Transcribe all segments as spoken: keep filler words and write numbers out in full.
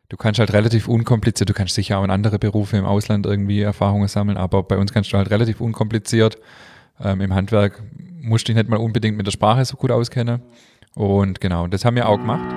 du kannst halt relativ unkompliziert, du kannst sicher auch in andere Berufe im Ausland irgendwie Erfahrungen sammeln, aber bei uns kannst du halt relativ unkompliziert ähm, im Handwerk, musst dich nicht mal unbedingt mit der Sprache so gut auskennen. Und genau, das haben wir auch gemacht.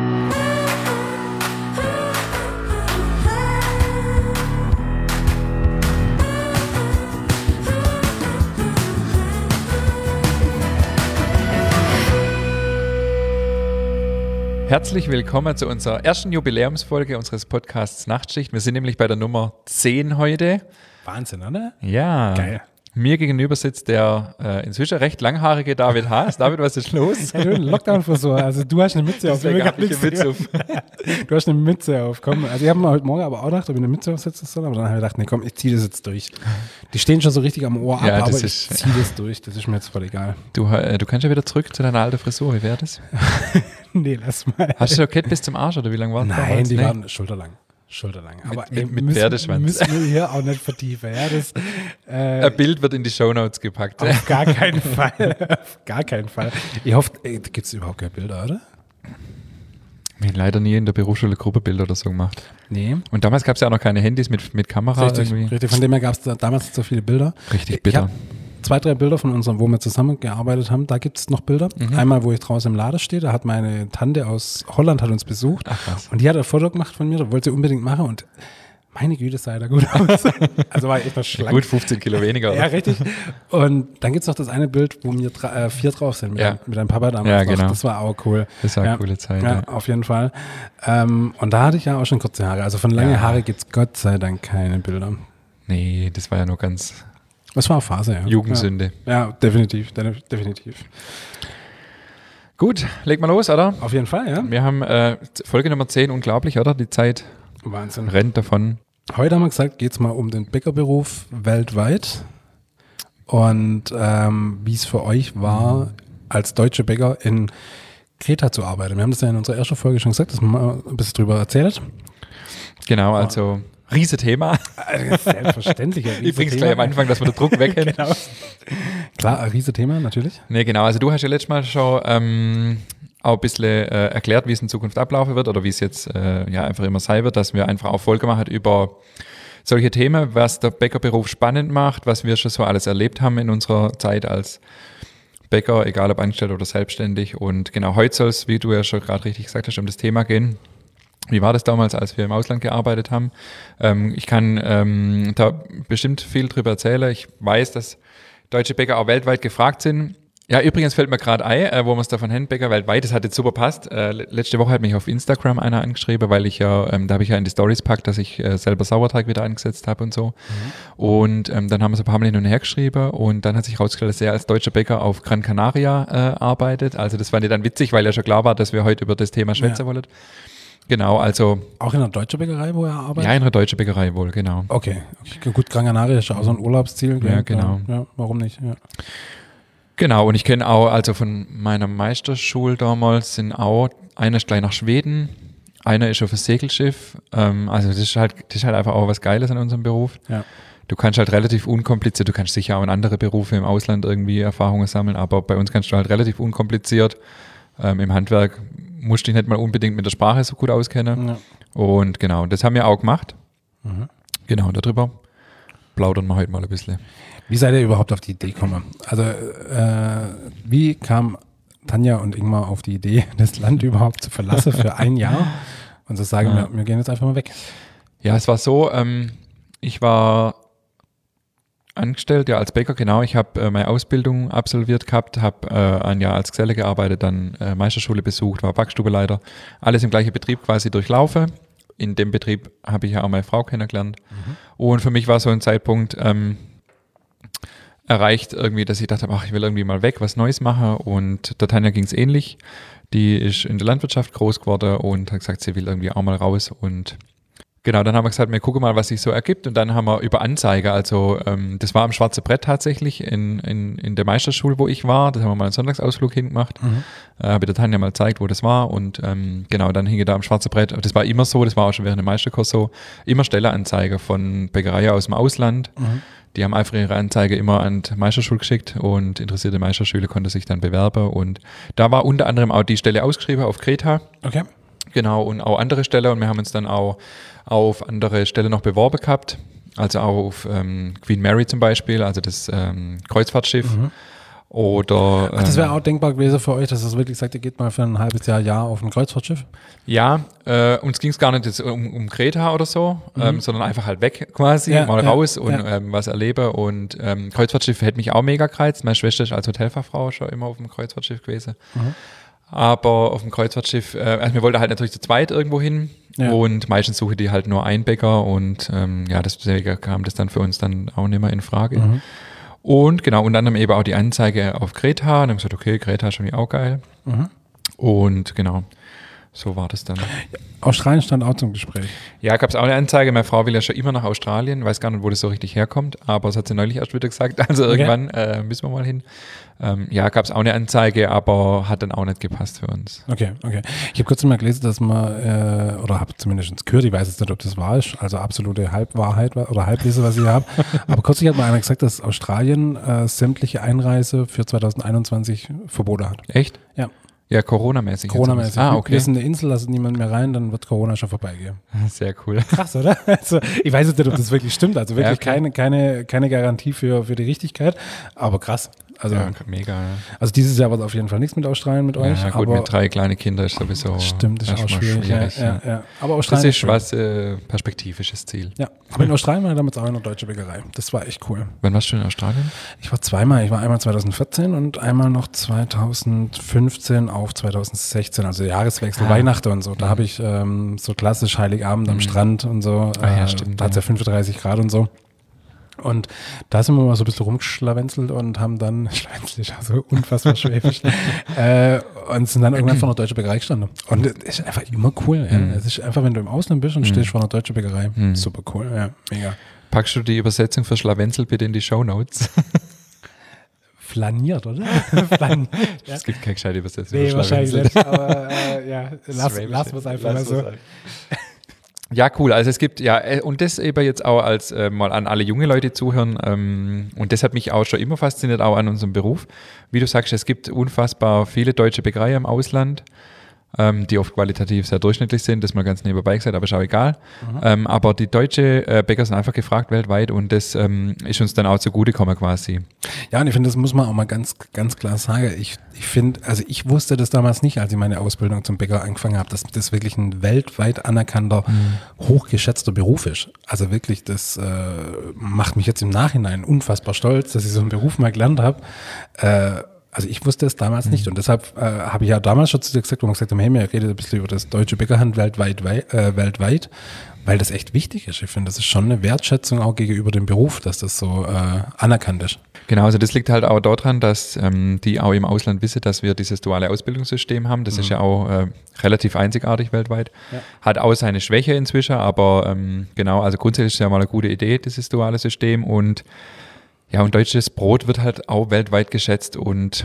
Herzlich willkommen zu unserer ersten Jubiläumsfolge unseres Podcasts Nachtschicht. Wir sind nämlich bei der Nummer zehn heute. Wahnsinn, oder? Ja. Geil. Mir gegenüber sitzt der äh, inzwischen recht langhaarige David Haas. David, was ist los? Hey, du, Lockdown-Frisur. Also du hast eine Mütze auf. Ich gar nicht Mütze auf. Du hast eine Mütze auf. Komm, also ich habe mir heute Morgen aber auch gedacht, ob ich eine Mütze aufsetzen soll. Aber dann habe ich gedacht, nee, komm, ich ziehe das jetzt durch. Die stehen schon so richtig am Ohr ab, Ja, das aber ist- ich ziehe das durch. Das ist mir jetzt voll egal. Du, äh, du kannst ja wieder zurück zu deiner alten Frisur. Wie wäre das? Nee, lass mal. Hast du Jackett bis zum Arsch oder wie lange war das? Nein, damals? die Nee. waren schulterlang. Schulterlang. Aber mit- ey, mit müssen, Pferdeschwanz. müssen wir hier auch nicht vertiefen. Ja, das, äh, Ein Bild wird in die Shownotes gepackt. auf gar keinen Fall. Auf gar keinen Fall. Ich hoffe, gibt es überhaupt keine Bilder, oder? Wir haben leider nie in der Berufsschule Gruppenbilder oder so gemacht. Nee. Und damals gab es ja auch noch keine Handys mit, mit Kamera Richtig, irgendwie. richtig. Von dem her gab es da damals nicht so viele Bilder. Richtig Ich bitter. hab zwei, drei Bilder von unserem, wo wir zusammengearbeitet haben, da gibt es noch Bilder. Mhm. Einmal, wo ich draußen im Laden stehe, da hat meine Tante aus Holland hat uns besucht. Ach was. Und die hat ein Foto gemacht von mir, das wollte sie unbedingt machen und meine Güte, sah da gut aus. Also war ich echt noch schlank. Gut fünfzehn Kilo weniger. Ja, Oder? richtig. Und dann gibt es noch das eine Bild, wo wir drei, äh, vier drauf sind, mit, Ja. deinem- mit deinem Papa damals Ja, noch. genau. Das war auch cool. Das war eine Ja. coole Zeit. Ja, Ja. auf jeden Fall. Ähm, und da hatte ich ja auch schon kurze Haare. Also von lange Ja. Haare gibt es Gott sei Dank keine Bilder. Nee, das war ja nur ganz Das war eine Phase, ja. Jugendsünde. Ja, ja definitiv, de- definitiv. Gut, leg mal los, oder? Auf jeden Fall, ja. Wir haben äh, Folge Nummer zehn, unglaublich, oder? Die Zeit Wahnsinn. rennt davon. Heute haben wir gesagt, geht es mal um den Bäckerberuf weltweit und ähm, wie es für euch war, als deutsche Bäcker in Kreta zu arbeiten. Wir haben das ja in unserer ersten Folge schon gesagt, dass man mal ein bisschen drüber erzählt. Genau, also riese Thema. Selbstverständlich. ein Ich bring's Riesenthema. gleich am Anfang, dass wir den Druck weghängen. Genau. Klar, ein riesen Thema, natürlich. Nee, genau. Also du hast ja letztes Mal schon ähm, auch ein bisschen äh, erklärt, wie es in Zukunft ablaufen wird oder wie es jetzt äh, ja einfach immer sein wird, dass wir einfach auch Folge machen über solche Themen, was der Bäckerberuf spannend macht, was wir schon so alles erlebt haben in unserer Zeit als Bäcker, egal ob angestellt oder selbstständig. Und genau heute soll es, wie du ja schon gerade richtig gesagt hast, um das Thema gehen. Wie war das damals, als wir im Ausland gearbeitet haben? Ähm, ich kann ähm, da bestimmt viel drüber erzählen. Ich weiß, dass deutsche Bäcker auch weltweit gefragt sind. Ja, übrigens fällt mir gerade ein, äh, wo wir es davon haben, Bäcker weltweit, das hat jetzt super passt. Äh, letzte Woche hat mich auf Instagram einer angeschrieben, weil ich ja, ähm, da habe ich ja in die Stories packt, dass ich äh, selber Sauerteig wieder eingesetzt habe und so. Mhm. Und ähm, dann haben wir so ein paar Mal hin und her geschrieben und dann hat sich herausgestellt, dass er als deutscher Bäcker auf Gran Canaria äh, arbeitet. Also das fand ich dann witzig, weil ja schon klar war, dass wir heute über das Thema schwätzen Ja. wollen. Genau, also Auch in einer deutschen Bäckerei, wo er arbeitet? ja, in einer deutschen Bäckerei wohl, genau. Okay. okay. Gut, Gran Canaria ist ja auch so ein Urlaubsziel. gell? Ja, genau. Ja, warum nicht? Ja. Genau, und ich kenne auch, also von meiner Meisterschule damals sind auch, einer ist gleich nach Schweden, einer ist auf einem Segelschiff. Ähm, also das ist halt, das ist halt einfach auch was Geiles an unserem Beruf. Ja. Du kannst halt relativ unkompliziert, du kannst sicher auch in andere Berufe im Ausland irgendwie Erfahrungen sammeln, aber bei uns kannst du halt relativ unkompliziert ähm, im Handwerk, musst dich nicht mal unbedingt mit der Sprache so gut auskennen. Ja. Und genau, das haben wir auch gemacht. Mhm. Genau, darüber plaudern wir heute mal ein bisschen. Wie seid ihr überhaupt auf die Idee gekommen? Also, äh, wie kam Tanja und Ingmar auf die Idee, das Land überhaupt zu verlassen für ein Jahr und zu sagen, Ja. wir, wir gehen jetzt einfach mal weg? Ja, es war so, ähm, ich war angestellt, ja, als Bäcker, genau. Ich habe äh, meine Ausbildung absolviert gehabt, habe äh, ein Jahr als Geselle gearbeitet, dann äh, Meisterschule besucht, war Backstubeleiter, alles im gleichen Betrieb quasi durchlaufen. In dem Betrieb habe ich ja auch meine Frau kennengelernt. Mhm. Und für mich war so ein Zeitpunkt ähm, erreicht irgendwie, dass ich dachte, ach, ich will irgendwie mal weg, was Neues machen. Und der Tanja ging es ähnlich. Die ist in der Landwirtschaft groß geworden und hat gesagt, sie will irgendwie auch mal raus. Und genau, dann haben wir gesagt, wir gucken mal, was sich so ergibt. Und dann haben wir über Anzeige, also ähm, das war am Schwarze Brett tatsächlich in, in, in der Meisterschule, wo ich war. Das haben wir mal einen Sonntagsausflug hingemacht. Mhm. Äh, habe der Tanja mal gezeigt, wo das war. Und ähm, genau, dann hing da am Schwarze Brett. Das war immer so, das war auch schon während dem Meisterkurs so, immer Stelleanzeige von Bäckereien aus dem Ausland. Mhm. Die haben einfach ihre Anzeige immer an die Meisterschule geschickt und interessierte Meisterschüler konnten sich dann bewerben. Und da war unter anderem auch die Stelle ausgeschrieben auf Kreta. Okay. Genau, und auch andere Stellen. Und wir haben uns dann auch auf andere Stellen noch beworben gehabt. Also auch auf ähm, Queen Mary zum Beispiel, also das ähm, Kreuzfahrtschiff. Mhm. Oder, Ach, das wäre auch denkbar gewesen für euch, dass es wirklich sagt, ihr geht mal für ein halbes Jahr, Jahr auf ein Kreuzfahrtschiff? Ja, äh, uns ging es gar nicht jetzt um, um Kreta oder so, mhm. ähm, sondern einfach halt weg quasi, ja, mal ja, raus und ja. ähm, was erleben. Und ähm, Kreuzfahrtschiff hätte mich auch mega gereizt. Meine Schwester ist als Hotelfachfrau schon immer auf dem Kreuzfahrtschiff gewesen. Mhm. Aber auf dem Kreuzfahrtschiff, äh, also wir wollten halt natürlich zu zweit irgendwo hin ja. und meistens suche die halt nur einen Bäcker und ähm, ja, deswegen kam das dann für uns dann auch nicht mehr in Frage. Mhm. Und genau, unter anderem eben auch die Anzeige auf Kreta. Und dann haben wir gesagt, okay, Kreta ist schon auch geil. Mhm. Und genau, so war das dann. Ja, Australien stand auch zum Gespräch. Ja, gab es auch eine Anzeige. Meine Frau will ja schon immer nach Australien. Weiß gar nicht, wo das so richtig herkommt. Aber das hat sie neulich erst wieder gesagt. Also okay. irgendwann äh, müssen wir mal hin. Ähm, ja, gab es auch eine Anzeige, aber hat dann auch nicht gepasst für uns. Okay, okay. Ich habe kurz mal gelesen, dass man, äh, oder habe zumindest gehört, ich weiß jetzt nicht, ob das wahr ist, also absolute Halbwahrheit oder Halbwissen, was ich habe. Aber kürzlich hat mal einer gesagt, dass Australien äh, sämtliche Einreise für zwanzig einundzwanzig Verbote hat. Echt? Ja. Ja, Corona-mäßig. Corona-mäßig. Ah, okay. Wir sind eine Insel, lassen niemand mehr rein, dann wird Corona schon vorbeigehen. Sehr cool. Krass, oder? Also, ich weiß jetzt nicht, ob das wirklich stimmt. Also wirklich ja, okay. keine, keine, keine Garantie für, für die Richtigkeit, aber krass. Also, ja, mega. Ja. Also dieses Jahr wird auf jeden Fall nichts mit Australien mit euch. Ja, gut, aber mit drei kleinen Kindern ist sowieso. Stimmt, ist auch schwierig. schwierig ja, ja, ja. Aber Australien das ist was äh, perspektivisches Ziel. Ja, aber in Australien war ich damals auch in der deutschen Bäckerei. Das war echt cool. Wann warst du in Australien? Ich war zweimal. Ich war einmal zwanzig vierzehn und einmal noch zwanzig fünfzehn auf zwanzig sechzehn, also Jahreswechsel, ah. Weihnachten und so. Da mhm. habe ich ähm, so klassisch Heiligabend mhm. am Strand und so. Ah, ja, äh, stimmt. Da hat es ja fünfunddreißig Grad und so. Und da sind wir mal so ein bisschen rumgeschlawenzelt und haben dann, schlawenzelig, also unfassbar schwäbisch, äh, und sind dann irgendwann vor einer deutschen Bäckerei gestanden. Und es ist einfach immer cool. Ja. Mm. Es ist einfach, wenn du im Ausland bist und mm. stehst vor einer deutschen Bäckerei, mm. super cool, ja, mega. Packst du die Übersetzung für Schlawenzel bitte in die Shownotes? Flaniert, oder? Flaniert, ja. Es gibt keine gescheite Übersetzung. Nee, wahrscheinlich nicht, aber äh, ja, lass, lass es einfach lass mal so. Ja, cool. Also es gibt, ja, und das eben jetzt auch als äh, mal an alle junge Leute zuhören. Ähm, und das hat mich auch schon immer fasziniert, auch an unserem Beruf. Wie du sagst, es gibt unfassbar viele deutsche Bäckereien im Ausland, ähm, die oft qualitativ sehr durchschnittlich sind, das mal ganz nebenbei gesagt, aber ist auch egal. Mhm. Ähm, aber die deutsche äh, Bäcker sind einfach gefragt weltweit und das ähm, ist uns dann auch zugutekommen quasi. Ja, und ich finde, das muss man auch mal ganz, ganz klar sagen. Ich, ich finde, also ich wusste das damals nicht, als ich meine Ausbildung zum Bäcker angefangen habe, dass das wirklich ein weltweit anerkannter, mhm. hochgeschätzter Beruf ist. Also wirklich, das äh, macht mich jetzt im Nachhinein unfassbar stolz, dass ich so einen Beruf mal gelernt habe. Äh, Also ich wusste es damals mhm. nicht und deshalb äh, habe ich ja damals schon zu dir gesagt, wo man gesagt haben, hey, wir reden ein bisschen über das deutsche Bäckerhandwerk weltweit, äh, weltweit, weil das echt wichtig ist. Ich finde, das ist schon eine Wertschätzung auch gegenüber dem Beruf, dass das so äh, anerkannt ist. Genau, also das liegt halt auch daran, dass ähm, die auch im Ausland wissen, dass wir dieses duale Ausbildungssystem haben. Das mhm. ist ja auch äh, relativ einzigartig weltweit. Ja. Hat auch seine Schwäche inzwischen, aber ähm, genau, also grundsätzlich ist es ja mal eine gute Idee, dieses duale System und ja, und deutsches Brot wird halt auch weltweit geschätzt und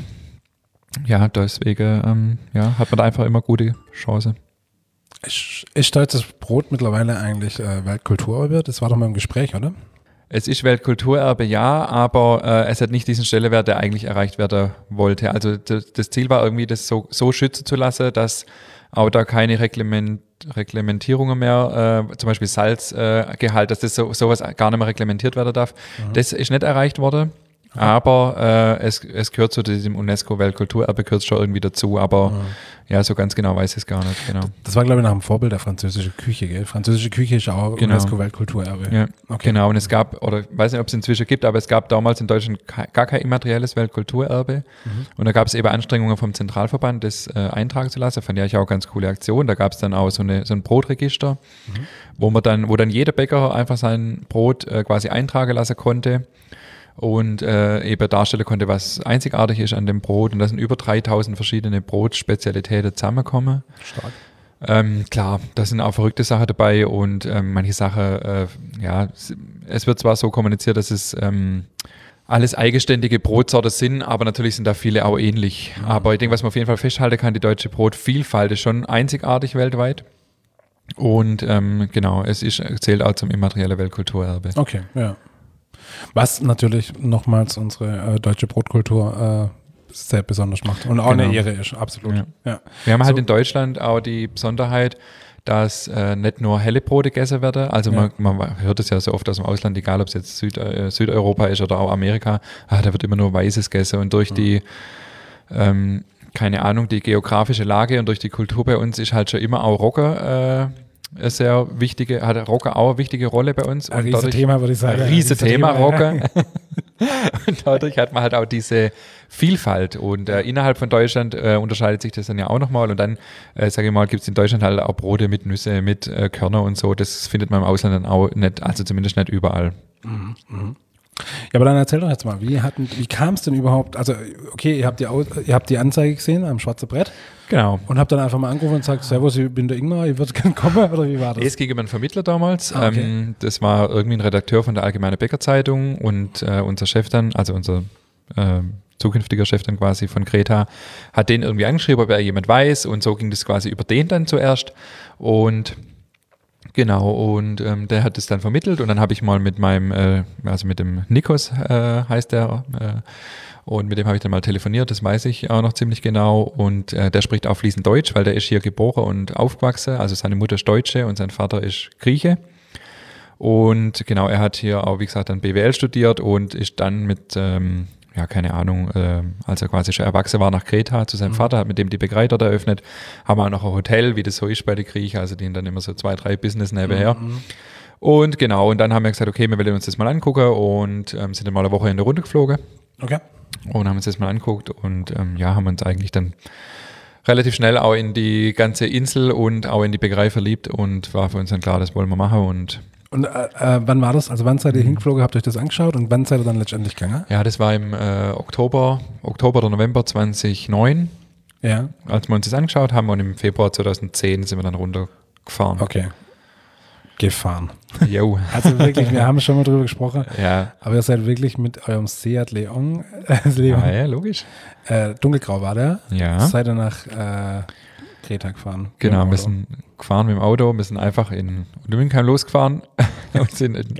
ja, deswegen ähm, ja, hat man da einfach immer gute Chance. Ist, ist deutsches Brot mittlerweile eigentlich äh, Weltkulturerbe? Das war doch mal im Gespräch, oder? Es ist Weltkulturerbe, ja, aber äh, es hat nicht diesen Stellenwert, der eigentlich erreicht werden wollte. Also d- das Ziel war irgendwie, das so, so schützen zu lassen, dass auch da keine Reglement, Reglementierungen mehr, äh, zum Beispiel Salzgehalt, äh, dass das so, sowas gar nicht mehr reglementiert werden darf. Mhm. Das ist nicht erreicht worden, mhm. aber äh, es, es gehört zu diesem UNESCO-Weltkulturerbe, gehört schon irgendwie dazu, aber mhm. ja, so ganz genau weiß ich es gar nicht. Genau. Das war, glaube ich, nach dem Vorbild der französischen Küche, gell? Französische Küche ist auch genau. UNESCO-Weltkulturerbe. Ja, okay. Genau. Und es gab, oder ich weiß nicht, ob es inzwischen gibt, aber es gab damals in Deutschland gar kein immaterielles Weltkulturerbe. Mhm. Und da gab es eben Anstrengungen vom Zentralverband, das äh, eintragen zu lassen. Fand ich auch ganz coole Aktion. Da gab es dann auch so, eine, so ein Brotregister, mhm. wo man dann, wo dann jeder Bäcker einfach sein Brot äh, quasi eintragen lassen konnte. Und äh, eben darstellen konnte, was einzigartig ist an dem Brot. Und da sind über dreitausend verschiedene Brotspezialitäten zusammengekommen. Stark. Ähm, klar, da sind auch verrückte Sachen dabei und ähm, manche Sachen, äh, ja, es wird zwar so kommuniziert, dass es ähm, alles eigenständige Brotsorten sind, aber natürlich sind da viele auch ähnlich. Mhm. Aber ich denke, was man auf jeden Fall festhalten kann, die deutsche Brotvielfalt ist schon einzigartig weltweit. Und ähm, genau, es ist, zählt auch zum immateriellen Weltkulturerbe. Okay, ja. Was natürlich nochmals unsere äh, deutsche Brotkultur sehr besonders macht und auch Genau. eine Ehre ist, absolut. Ja. Ja. Wir haben halt So. in Deutschland auch die Besonderheit, dass äh, nicht nur helle Brote gegessen werden, also Ja. man, man hört es ja so oft aus dem Ausland, egal ob es jetzt Süd, äh, Südeuropa ist oder auch Amerika, ah, da wird immer nur Weißes gegessen und durch mhm. die, ähm, keine Ahnung, die geografische Lage und durch die Kultur bei uns ist halt schon immer auch Roggen äh, eine sehr wichtige, hat Roggen auch eine wichtige Rolle bei uns. Ein riesen Thema, würde ich sagen. Ein riesen Thema, Roggen. Und dadurch hat man halt auch diese Vielfalt und äh, innerhalb von Deutschland äh, unterscheidet sich das dann ja auch nochmal und dann, äh, sage ich mal, gibt es in Deutschland halt auch Brote mit Nüsse, mit äh, Körner und so, das findet man im Ausland dann auch nicht, also zumindest nicht überall. Mhm, mh. Ja, aber dann erzähl doch jetzt mal, wie, hatten, wie kam es denn überhaupt, also okay, ihr habt die, Au- ihr habt die Anzeige gesehen am schwarzen Brett Genau. und habt dann einfach mal angerufen und gesagt, servus, ich bin der Ingmar, ich würde gerne kommen, oder wie war das? Es ging über einen Vermittler damals. Ah, okay. ähm, das war irgendwie ein Redakteur von der Allgemeine Bäckerzeitung und äh, unser Chef dann, also unser äh, zukünftiger Chef dann quasi von Greta, hat den irgendwie angeschrieben, ob er jemand weiß und so ging das quasi über den dann zuerst und genau, und ähm, der hat es dann vermittelt und dann habe ich mal mit meinem, äh, also mit dem Nikos äh, heißt der, äh, und mit dem habe ich dann mal telefoniert, das weiß ich auch noch ziemlich genau und äh, der spricht auch fließend Deutsch, weil der ist hier geboren und aufgewachsen, also seine Mutter ist Deutsche und sein Vater ist Grieche und genau, er hat hier auch, wie gesagt, dann B W L studiert und ist dann mit, ähm, ja, keine Ahnung, äh, als er quasi schon erwachsen war, nach Kreta zu seinem mhm. Vater, hat mit dem die Bäckerei dort eröffnet, haben auch noch ein Hotel, wie das so ist bei den Griechen, also die haben dann immer so zwei, drei Business nebenher. Mhm. Und genau, und dann haben wir gesagt, okay, wir wollen uns das mal angucken und ähm, sind dann mal eine Woche in der Runde geflogen. Okay. Und haben uns das mal angeguckt und ähm, ja, haben uns eigentlich dann relativ schnell auch in die ganze Insel und auch in die Bäckerei verliebt und war für uns dann klar, das wollen wir machen und Und äh, äh, wann war das? Also wann seid ihr hingeflogen, habt ihr euch das angeschaut und wann seid ihr dann letztendlich gegangen? ja, das war im äh, Oktober, Oktober oder November zweitausendneun, Ja. als wir uns das angeschaut haben und im Februar zweitausendzehn sind wir dann runtergefahren. Okay. Gefahren. Jo. Also wirklich, wir haben schon mal drüber gesprochen, Ja. aber ihr seid wirklich mit eurem Seat Leon, äh, Leon Ah, ja, logisch. äh, dunkelgrau war der, Ja. seid ihr nach äh, Kreta gefahren. Genau, mit wir dem Auto. sind gefahren mit dem Auto, wir sind einfach in Lümingham losgefahren und sind in,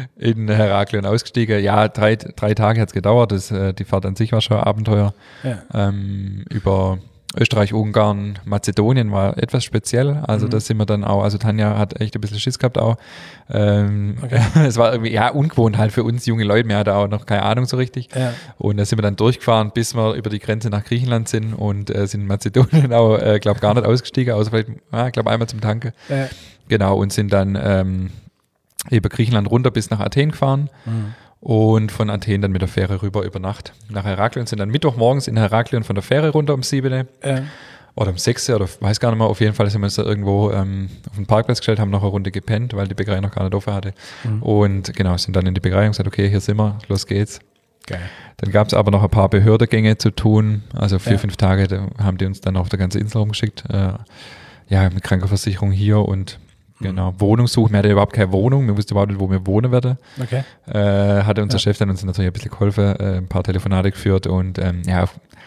in Heraklion ausgestiegen. Ja, drei, drei Tage hat es gedauert, das, äh, die Fahrt an sich war schon ein Abenteuer. Ja. Ähm, über Österreich, Ungarn, Mazedonien war etwas speziell, also Mhm. da sind wir dann auch, also Tanja hat echt ein bisschen Schiss gehabt auch. Ähm, Okay. Es war irgendwie, ja, ungewohnt halt für uns junge Leute, wir hatten auch noch keine Ahnung so richtig. Ja. Und da sind wir dann durchgefahren, bis wir über die Grenze nach Griechenland sind und äh, sind in Mazedonien auch, äh, glaube gar nicht ausgestiegen, außer vielleicht, ah, glaube einmal zum Tanke. Ja. Genau, und sind dann ähm, über Griechenland runter bis nach Athen gefahren Mhm. und von Athen dann mit der Fähre rüber über Nacht nach Heraklion, sind dann Mittwochmorgens in Heraklion von der Fähre runter um sieben Ja. oder um sechs oder weiß gar nicht mehr, auf jeden Fall sind wir uns da irgendwo ähm, auf den Parkplatz gestellt, haben noch eine Runde gepennt, weil die Bäckerei noch gar nicht offen hatte Mhm. und genau, sind dann in die Bäckerei und gesagt, okay, hier sind wir, los geht's. Geil. Dann gab es aber noch ein paar Behördegänge zu tun, also vier, Ja. fünf Tage, da haben die uns dann auf der ganzen Insel rumgeschickt, äh, ja, mit Krankenversicherung hier und genau, Wohnungssuche, wir hatten überhaupt keine Wohnung, wir wussten überhaupt nicht, wo wir wohnen werden. Okay. Äh, hatte unser Ja. Chef dann uns natürlich ein bisschen geholfen, äh, ein paar Telefonate geführt und ähm, ja,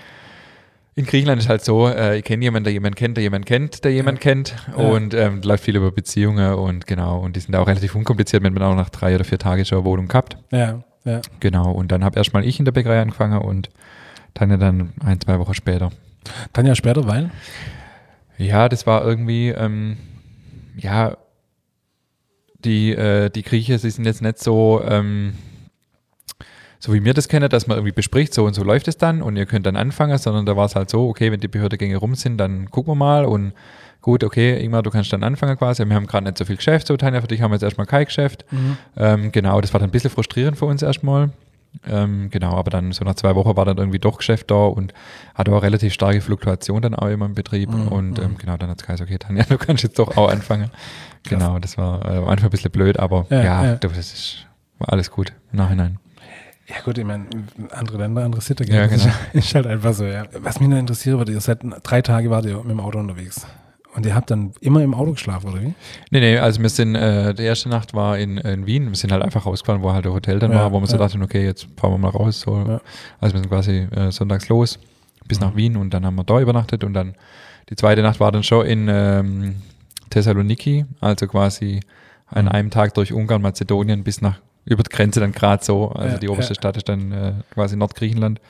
in Griechenland ist halt so, äh, ich kenne jemanden, der jemanden kennt, der jemanden kennt, der jemanden Ja. kennt Ja. und ähm, läuft viel über Beziehungen und genau, und die sind auch relativ unkompliziert, wir haben auch nach drei oder vier Tagen schon eine Wohnung gehabt. Ja. Ja. Genau, und dann habe erstmal ich in der Bäckerei angefangen und Tanja dann ein, zwei Wochen später. Tanja später, weil? Ja, das war irgendwie, ähm, ja, die, äh, die Griechen, sie sind jetzt nicht so, ähm, so wie wir das kennen, dass man irgendwie bespricht, so und so läuft es dann und ihr könnt dann anfangen, sondern da war es halt so, okay, wenn die Behördegänge rum sind, dann gucken wir mal und gut, okay, Ingmar, du kannst dann anfangen quasi, wir haben gerade nicht so viel Geschäft, so Tanja, für dich haben wir jetzt erstmal kein Geschäft. Mhm. Ähm, genau, das war dann ein bisschen frustrierend für uns erstmal. Ähm, genau, aber dann so nach zwei Wochen war dann irgendwie doch Geschäft da und hatte auch relativ starke Fluktuation dann auch immer im Betrieb Mhm. und ähm, genau, dann hat es geheißen, okay, Tanja, du kannst jetzt doch auch anfangen. Genau, das war äh, am Anfang ein bisschen blöd, aber Ja, ja, ja. Du, das ist, war alles gut im Nachhinein. Ja gut, ich meine, andere Länder, andere Sitte, gell? Ja, Das genau. ist, ist halt einfach so, ja. Was mich nur interessiert, war, ihr seid drei Tage wart ihr mit dem Auto unterwegs. Und ihr habt dann immer im Auto geschlafen, oder wie? Nee, nee, also wir sind, äh, die erste Nacht war in, in Wien, wir sind halt einfach rausgefahren, wo halt der Hotel dann Ja, war, wo wir so ja. dachten, okay, jetzt fahren wir mal raus. So. Ja. Also wir sind quasi äh, sonntags los bis Mhm. nach Wien und dann haben wir da übernachtet und dann die zweite Nacht war dann schon in ähm, Thessaloniki, also quasi an Mhm. einem Tag durch Ungarn, Mazedonien bis nach über die Grenze dann gerade so, also Ja, die oberste ja. Stadt ist dann äh, quasi Nordgriechenland. Ja.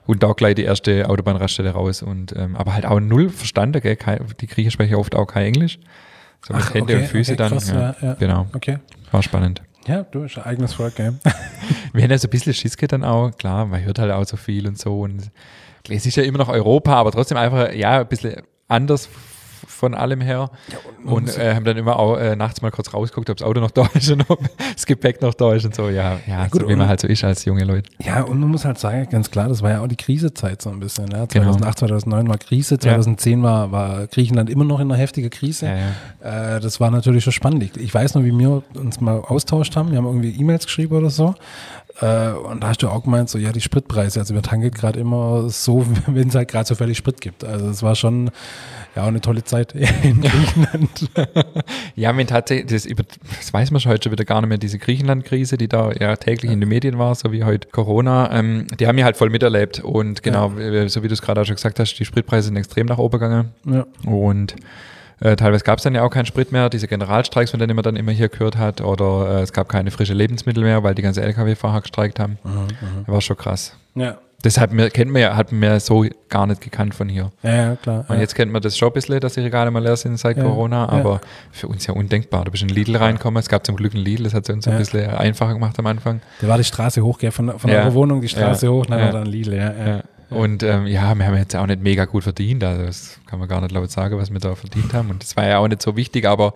Und da gleich die erste Autobahnraststätte raus. Und, ähm, aber halt auch null verstanden, gell? Kein, die Griechen sprechen oft auch kein Englisch. So mit Ach, Hände okay, und Füße okay, dann. krass, ja, ja, ja. Genau. Okay. War spannend. Ja, du bist ein eigenes Volk, gell? Wir haben ja so ein bisschen Schiss dann auch, klar, man hört halt auch so viel und so. Und es ist ja immer noch Europa, aber trotzdem einfach, ja, ein bisschen anders von allem her. Ja, und und äh, haben dann immer auch äh, nachts mal kurz rausgeguckt, ob das Auto noch da ist und ob das Gepäck noch da ist und so. Ja, ja, ja gut, so wie man halt so ist als junge Leute. Ja, und man muss halt sagen, ganz klar, das war ja auch die Krisezeit so ein bisschen. Ja? zweitausendacht, genau. zweitausendneun war Krise, zweitausendzehn ja. war, war Griechenland immer noch in einer heftigen Krise. Ja, ja. Äh, das war natürlich schon spannend. Ich weiß noch, wie wir uns mal austauscht haben. Wir haben irgendwie E-Mails geschrieben oder so. Äh, und da hast du auch gemeint, so ja, die Spritpreise, also wir tanken gerade immer so, wenn es halt gerade so völlig Sprit gibt. Also es war schon ja auch eine tolle Zeit in Griechenland. Ja, wenn tatsächlich, das, über, das weiß man schon heute schon wieder gar nicht mehr, diese Griechenland-Krise, die da ja täglich ja. in den Medien war, so wie heute Corona, ähm, die haben wir halt voll miterlebt. Und genau, ja. so wie du es gerade auch schon gesagt hast, die Spritpreise sind extrem nach oben gegangen. Ja. Und Äh, teilweise gab es dann ja auch keinen Sprit mehr, diese Generalstreiks, von denen man dann immer hier gehört hat, oder äh, es gab keine frischen Lebensmittel mehr, weil die ganzen L K W-Fahrer gestreikt haben. Mhm, war schon krass. Ja. Deshalb mir, kennt man ja, hat man ja so gar nicht gekannt von hier. Ja, ja klar. Und ja. jetzt kennt man das schon ein bisschen, dass die Regale mal leer sind seit ja, Corona, aber ja. für uns ja undenkbar. Du bist in Lidl reinkommen, es gab zum Glück einen Lidl, das hat es uns ja. ein bisschen einfacher gemacht am Anfang. Da war die Straße hoch, gell? Von, von ja. eurer Wohnung die Straße ja. hoch, dann ja. war dann Lidl, ja. ja. ja. Und ähm, ja, wir haben jetzt auch nicht mega gut verdient, also das kann man gar nicht laut sagen, was wir da verdient haben. Und das war ja auch nicht so wichtig, aber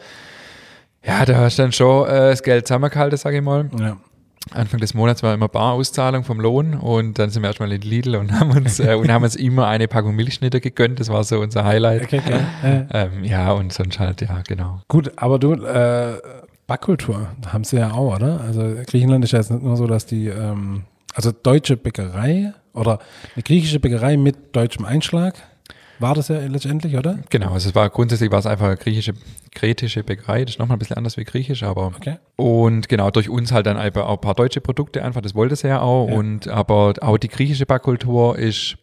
ja, da hast du dann schon äh, das Geld zusammengehalten, sage ich mal. Ja. Anfang des Monats war immer Barauszahlung vom Lohn und dann sind wir erstmal in Lidl und haben uns äh, und haben uns immer eine Packung Milchschnitte gegönnt, das war so unser Highlight. Okay, okay. Ja. Ähm, ja, und sonst halt, ja, genau. Gut, aber du, äh, Backkultur haben sie ja auch, oder? Also Griechenland ist ja jetzt nicht nur so, dass die, ähm, also deutsche Bäckerei oder eine griechische Bäckerei mit deutschem Einschlag, war das ja letztendlich, oder? Genau, also es war grundsätzlich war es einfach eine griechische, kretische Bäckerei, das ist nochmal ein bisschen anders wie griechisch, aber okay. Und genau, durch uns halt dann einfach auch ein paar deutsche Produkte einfach, das wollte sie ja auch, ja. Und aber auch die griechische Backkultur ist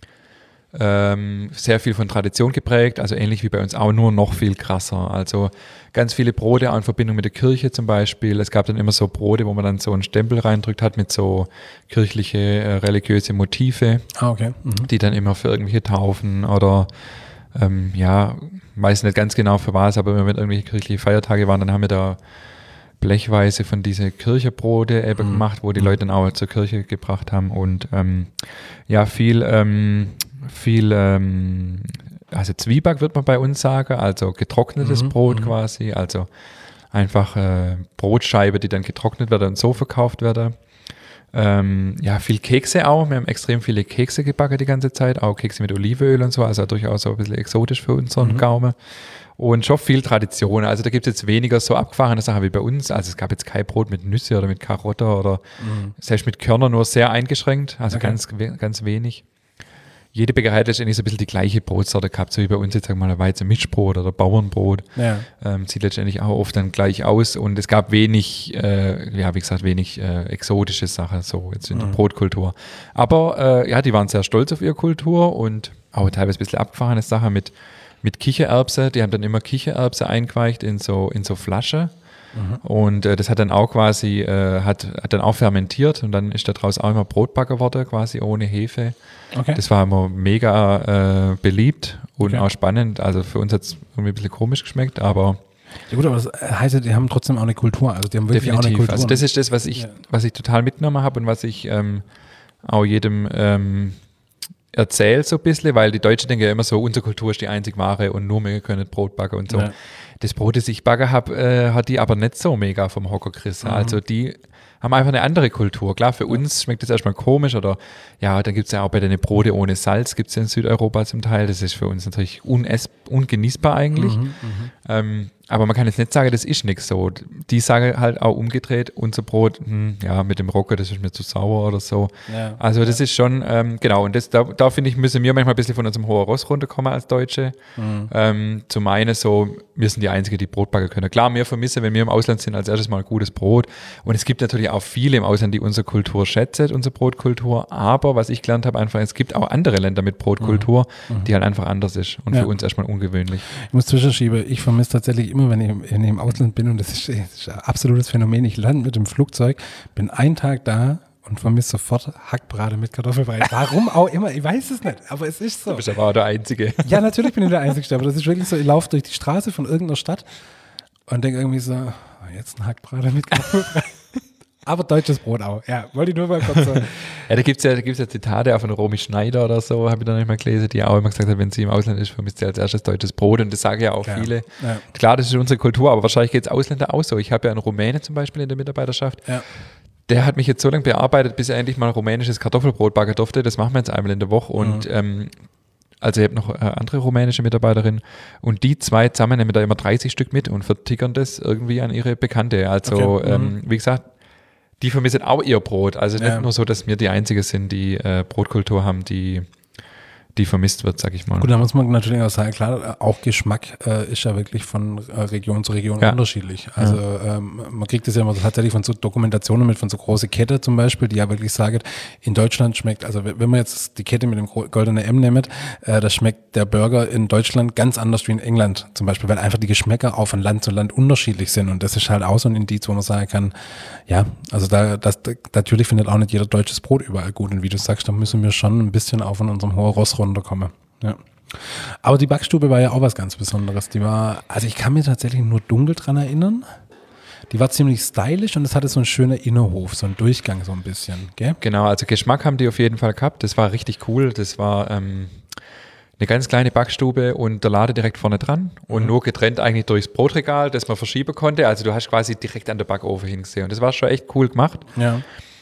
ähm, sehr viel von Tradition geprägt, also ähnlich wie bei uns auch, nur noch viel krasser. Also ganz viele Brote auch in Verbindung mit der Kirche zum Beispiel. Es gab dann immer so Brote, wo man dann so einen Stempel reindrückt hat mit so kirchliche, äh, religiöse Motive, ah, okay. Mhm. Die dann immer für irgendwelche Taufen oder ähm, ja, weiß nicht ganz genau für was, aber wenn wir irgendwelche kirchliche Feiertage waren, dann haben wir da blechweise von diese Kirchebrote eben mhm. gemacht, wo die Leute dann auch zur Kirche gebracht haben und ähm, ja, viel ähm, viel, ähm, also Zwieback wird man bei uns sagen, also getrocknetes mhm, Brot m- quasi, also einfach äh, Brotscheibe, die dann getrocknet wird und so verkauft wird. Ähm, ja, viel Kekse auch, wir haben extrem viele Kekse gebacken die ganze Zeit, auch Kekse mit Olivenöl und so, also durchaus so ein bisschen exotisch für unseren mhm. Gaumen. Und schon viel Tradition, also da gibt es jetzt weniger so abgefahrene Sachen wie bei uns, also es gab jetzt kein Brot mit Nüsse oder mit Karotte oder mhm. selbst mit Körner nur sehr eingeschränkt, also okay. ganz, ganz wenig. Jede Bäckerei hat letztendlich so ein bisschen die gleiche Brotsorte gehabt, so wie bei uns jetzt, sagen wir mal, ein Weizen-Mischbrot oder Bauernbrot. Ja. Ähm, sieht letztendlich auch oft dann gleich aus und es gab wenig, äh, ja, wie gesagt, wenig äh, exotische Sachen, so jetzt in mhm. der Brotkultur. Aber äh, ja, die waren sehr stolz auf ihre Kultur und auch teilweise ein bisschen abgefahrene Sachen mit, mit Kichererbse. Die haben dann immer Kichererbse eingeweicht in so, in so Flasche. Mhm. Und äh, das hat dann auch quasi, äh, hat, hat dann auch fermentiert und dann ist da draus auch immer Brotbacker geworden, quasi ohne Hefe. Okay. Das war immer mega äh, beliebt und okay. auch spannend. Also für uns hat es irgendwie ein bisschen komisch geschmeckt, aber ja gut, aber das heißt, die haben trotzdem auch eine Kultur. Also die haben wirklich definitiv. Auch eine Kultur. Also das ist das, was ich, ja. was ich total mitgenommen habe und was ich ähm, auch jedem ähm, erzähle so ein bisschen, weil die Deutschen denken ja immer so, unsere Kultur ist die einzig wahre und nur wir können Brot backen und so. Ja. Das Brot, das ich backen habe, äh, hat die aber nicht so mega vom Hocker gerissen. Mhm. Also die haben einfach eine andere Kultur. Klar, für uns schmeckt das erstmal komisch oder ja, dann gibt es ja auch bei den Brote ohne Salz, gibt es ja in Südeuropa zum Teil. Das ist für uns natürlich uness- ungenießbar eigentlich. Mhm, ähm, aber man kann jetzt nicht sagen, das ist nichts so. Die sagen halt auch umgedreht, unser Brot, hm, ja, mit dem Rocker, das ist mir zu sauer oder so. Ja, also das ja. ist schon, ähm, genau, und das, da, da finde ich, müssen wir manchmal ein bisschen von unserem hohen Ross runterkommen als Deutsche. Mhm. Ähm, zu meinen so, wir sind die Einzigen, die Brot backen können. Klar, wir vermissen, wenn wir im Ausland sind, als erstes mal gutes Brot. Und es gibt natürlich auch viele im Ausland, die unsere Kultur schätzen, unsere Brotkultur. Aber was ich gelernt habe, einfach, es gibt auch andere Länder mit Brotkultur, mhm. die halt einfach anders ist und ja. für uns erstmal ungewöhnlich. Ich muss zwischenschieben, ich vermisse tatsächlich immer, wenn ich, wenn ich im Ausland bin, und das ist, das ist ein absolutes Phänomen, ich lande mit dem Flugzeug, bin einen Tag da und vermisse sofort Hackbrate mit Kartoffelbrei. Warum auch immer, ich weiß es nicht, aber es ist so. Du bist aber auch der Einzige. Ja, natürlich bin ich der Einzige, aber das ist wirklich so, ich laufe durch die Straße von irgendeiner Stadt und denke irgendwie so, oh, jetzt ein Hackbrate mit Kartoffelbrei. Aber deutsches Brot auch. Ja, wollte ich nur mal kurz sagen. Ja, da gibt es ja, da gibt's ja Zitate auch von Romy Schneider oder so, habe ich da nicht mal gelesen, die auch immer gesagt hat, wenn sie im Ausland ist, vermisst sie als erstes deutsches Brot. Und das sagen ja auch Klar. viele. Ja. Klar, das ist unsere Kultur, aber wahrscheinlich geht es Ausländer auch so. Ich habe ja einen Rumäne zum Beispiel in der Mitarbeiterschaft. Ja. Der hat mich jetzt so lange bearbeitet, bis er endlich mal rumänisches Kartoffelbrot backen durfte. Das machen wir jetzt einmal in der Woche. Und Mhm. ähm, also ich habe noch äh, andere rumänische Mitarbeiterinnen und die zwei zusammen nehmen da immer dreißig Stück mit und vertickern das irgendwie an ihre Bekannte. Also Okay. ähm, Mhm. wie gesagt, die vermissen auch ihr Brot. Also nicht Ja. nur so, dass wir die Einzigen sind, die äh, Brotkultur haben, die, die vermisst wird, sag ich mal. Gut, da muss man natürlich auch sagen, klar, auch Geschmack äh, ist ja wirklich von äh, Region zu Region Ja. unterschiedlich. Also ähm, man kriegt das ja immer tatsächlich von so Dokumentationen mit, von so große Kette zum Beispiel, die ja wirklich sagen, in Deutschland schmeckt, also wenn man jetzt die Kette mit dem gro- goldenen M nimmt, äh, da schmeckt der Burger in Deutschland ganz anders wie in England zum Beispiel, weil einfach die Geschmäcker auch von Land zu Land unterschiedlich sind und das ist halt auch so ein Indiz, wo man sagen kann, ja, also da, das, da natürlich findet auch nicht jeder deutsches Brot überall gut und wie du sagst, da müssen wir schon ein bisschen auch von unserem hohen Ross runterkommen. Ja. Aber die Backstube war ja auch was ganz Besonderes. Die war, also ich kann mir tatsächlich nur dunkel dran erinnern. Die war ziemlich stylisch und es hatte so einen schönen Innerhof, so einen Durchgang so ein bisschen, gell? Genau, also Geschmack haben die auf jeden Fall gehabt. Das war richtig cool. Das war ähm, eine ganz kleine Backstube und der Laden direkt vorne dran und Mhm. nur getrennt eigentlich durchs Brotregal, das man verschieben konnte. Also du hast quasi direkt an der Backofen hingesehen und das war schon echt cool gemacht. Ja.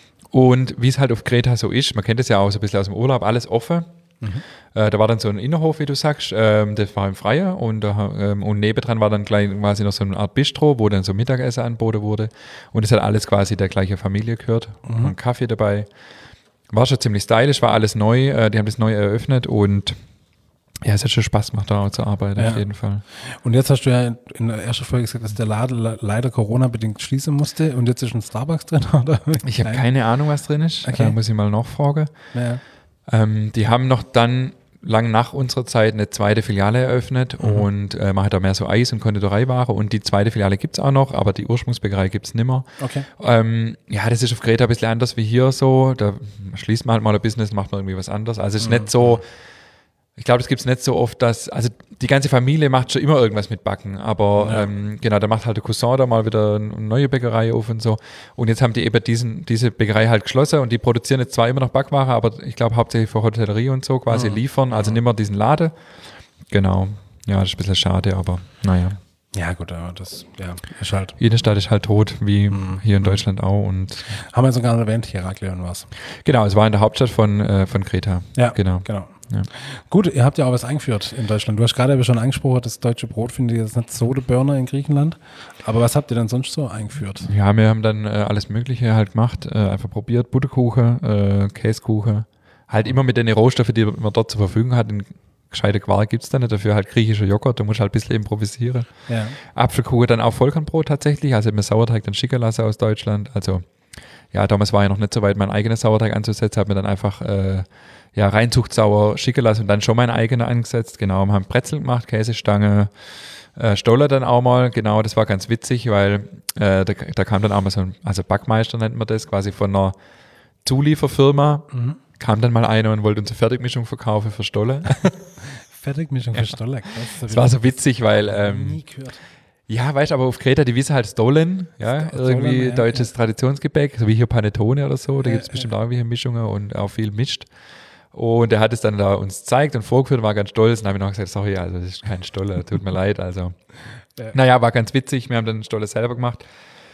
Und wie es halt auf Kreta so ist, man kennt es ja auch so ein bisschen aus dem Urlaub, alles offen. Äh, da war dann so ein Innenhof, wie du sagst, ähm, das war im Freien und, da, ähm, und nebendran war dann gleich quasi noch so eine Art Bistro, wo dann so Mittagessen angeboten wurde und es hat alles quasi der gleichen Familie gehört. Mhm. Ein Kaffee dabei. War schon ziemlich stylisch, war alles neu, äh, die haben das neu eröffnet und ja, es hat schon Spaß gemacht, da zu arbeiten, Ja. auf jeden Fall. Und jetzt hast du ja in der ersten Folge gesagt, dass der Laden le- leider Corona-bedingt schließen musste und jetzt ist ein Starbucks drin, oder? Ich habe Nein. keine Ahnung, was drin ist, Okay. äh, muss ich mal nachfragen. Ja. Ähm, die haben noch dann lang nach unserer Zeit eine zweite Filiale eröffnet Mhm. und äh, man hat da mehr so Eis- und Konditoreiware und die zweite Filiale gibt es auch noch, aber die Ursprungsbäckerei gibt es nimmer. Okay. Ähm, ja, das ist auf Kreta ein bisschen anders wie hier so, da schließt man halt mal ein Business, macht man irgendwie was anderes. Also es ist Mhm. nicht so, ich glaube, das gibt es nicht so oft, dass, also die ganze Familie macht schon immer irgendwas mit Backen, aber Ja. ähm, genau, da macht halt der Cousin da mal wieder eine neue Bäckerei auf und so. Und jetzt haben die eben diesen, diese Bäckerei halt geschlossen und die produzieren jetzt zwar immer noch Backware, aber ich glaube hauptsächlich für Hotellerie und so quasi Mhm. liefern, also nicht mehr diesen Laden. Genau, ja, das ist ein bisschen schade, aber naja. Ja, gut, aber das ja, ist halt. Innenstadt ist halt tot, wie Mhm. hier in Deutschland auch und Haben wir sogar erwähnt, Heraklion war's. genau, es war in der Hauptstadt von, äh, von Kreta. Ja, Genau. genau. Ja. Gut, ihr habt ja auch was eingeführt in Deutschland. Du hast gerade aber schon angesprochen, das deutsche Brot finde ich jetzt nicht so der Burner in Griechenland. Aber was habt ihr denn sonst so eingeführt? Ja, wir haben dann äh, alles Mögliche halt gemacht, äh, einfach probiert, Butterkuchen, äh, Käsekuchen, halt immer mit den Rohstoffen, die man dort zur Verfügung hat. In gescheite Quark gibt es da nicht, dafür halt griechischer Joghurt, da musst du halt ein bisschen improvisieren. Ja. Apfelkuchen dann auch Vollkornbrot tatsächlich, also mit Sauerteig dann schicken lassen aus Deutschland. Also ja, damals war ja noch nicht so weit, meinen eigenen Sauerteig anzusetzen, habe mir dann einfach äh, ja, Reinzuchtsauer schicken lassen und dann schon meinen eigenen angesetzt. Genau, wir haben Brezel gemacht, Käsestange, äh, Stoller dann auch mal, genau, das war ganz witzig, weil äh, da, da kam dann auch mal so ein, also Backmeister nennt man das, quasi von einer Zulieferfirma, Mhm. kam dann mal einer und wollte unsere Fertigmischung verkaufen für Stolle. Fertigmischung für Stoller. Das war so witzig, weil ähm, nie gehört. ja, weißt du, aber auf Kreta, die wissen halt Stollen, ja, Sto- irgendwie Stollen, ja, deutsches Traditionsgebäck, so wie hier Panettone oder so, da Ja, gibt es bestimmt auch irgendwelche Mischungen und auch viel mischt. Und er hat es dann da uns gezeigt und vorgeführt, war ganz stolz und habe ich noch gesagt, sorry, also das ist kein Stolle, tut mir leid, also. Ja. Naja, war ganz witzig, wir haben dann den Stolle selber gemacht.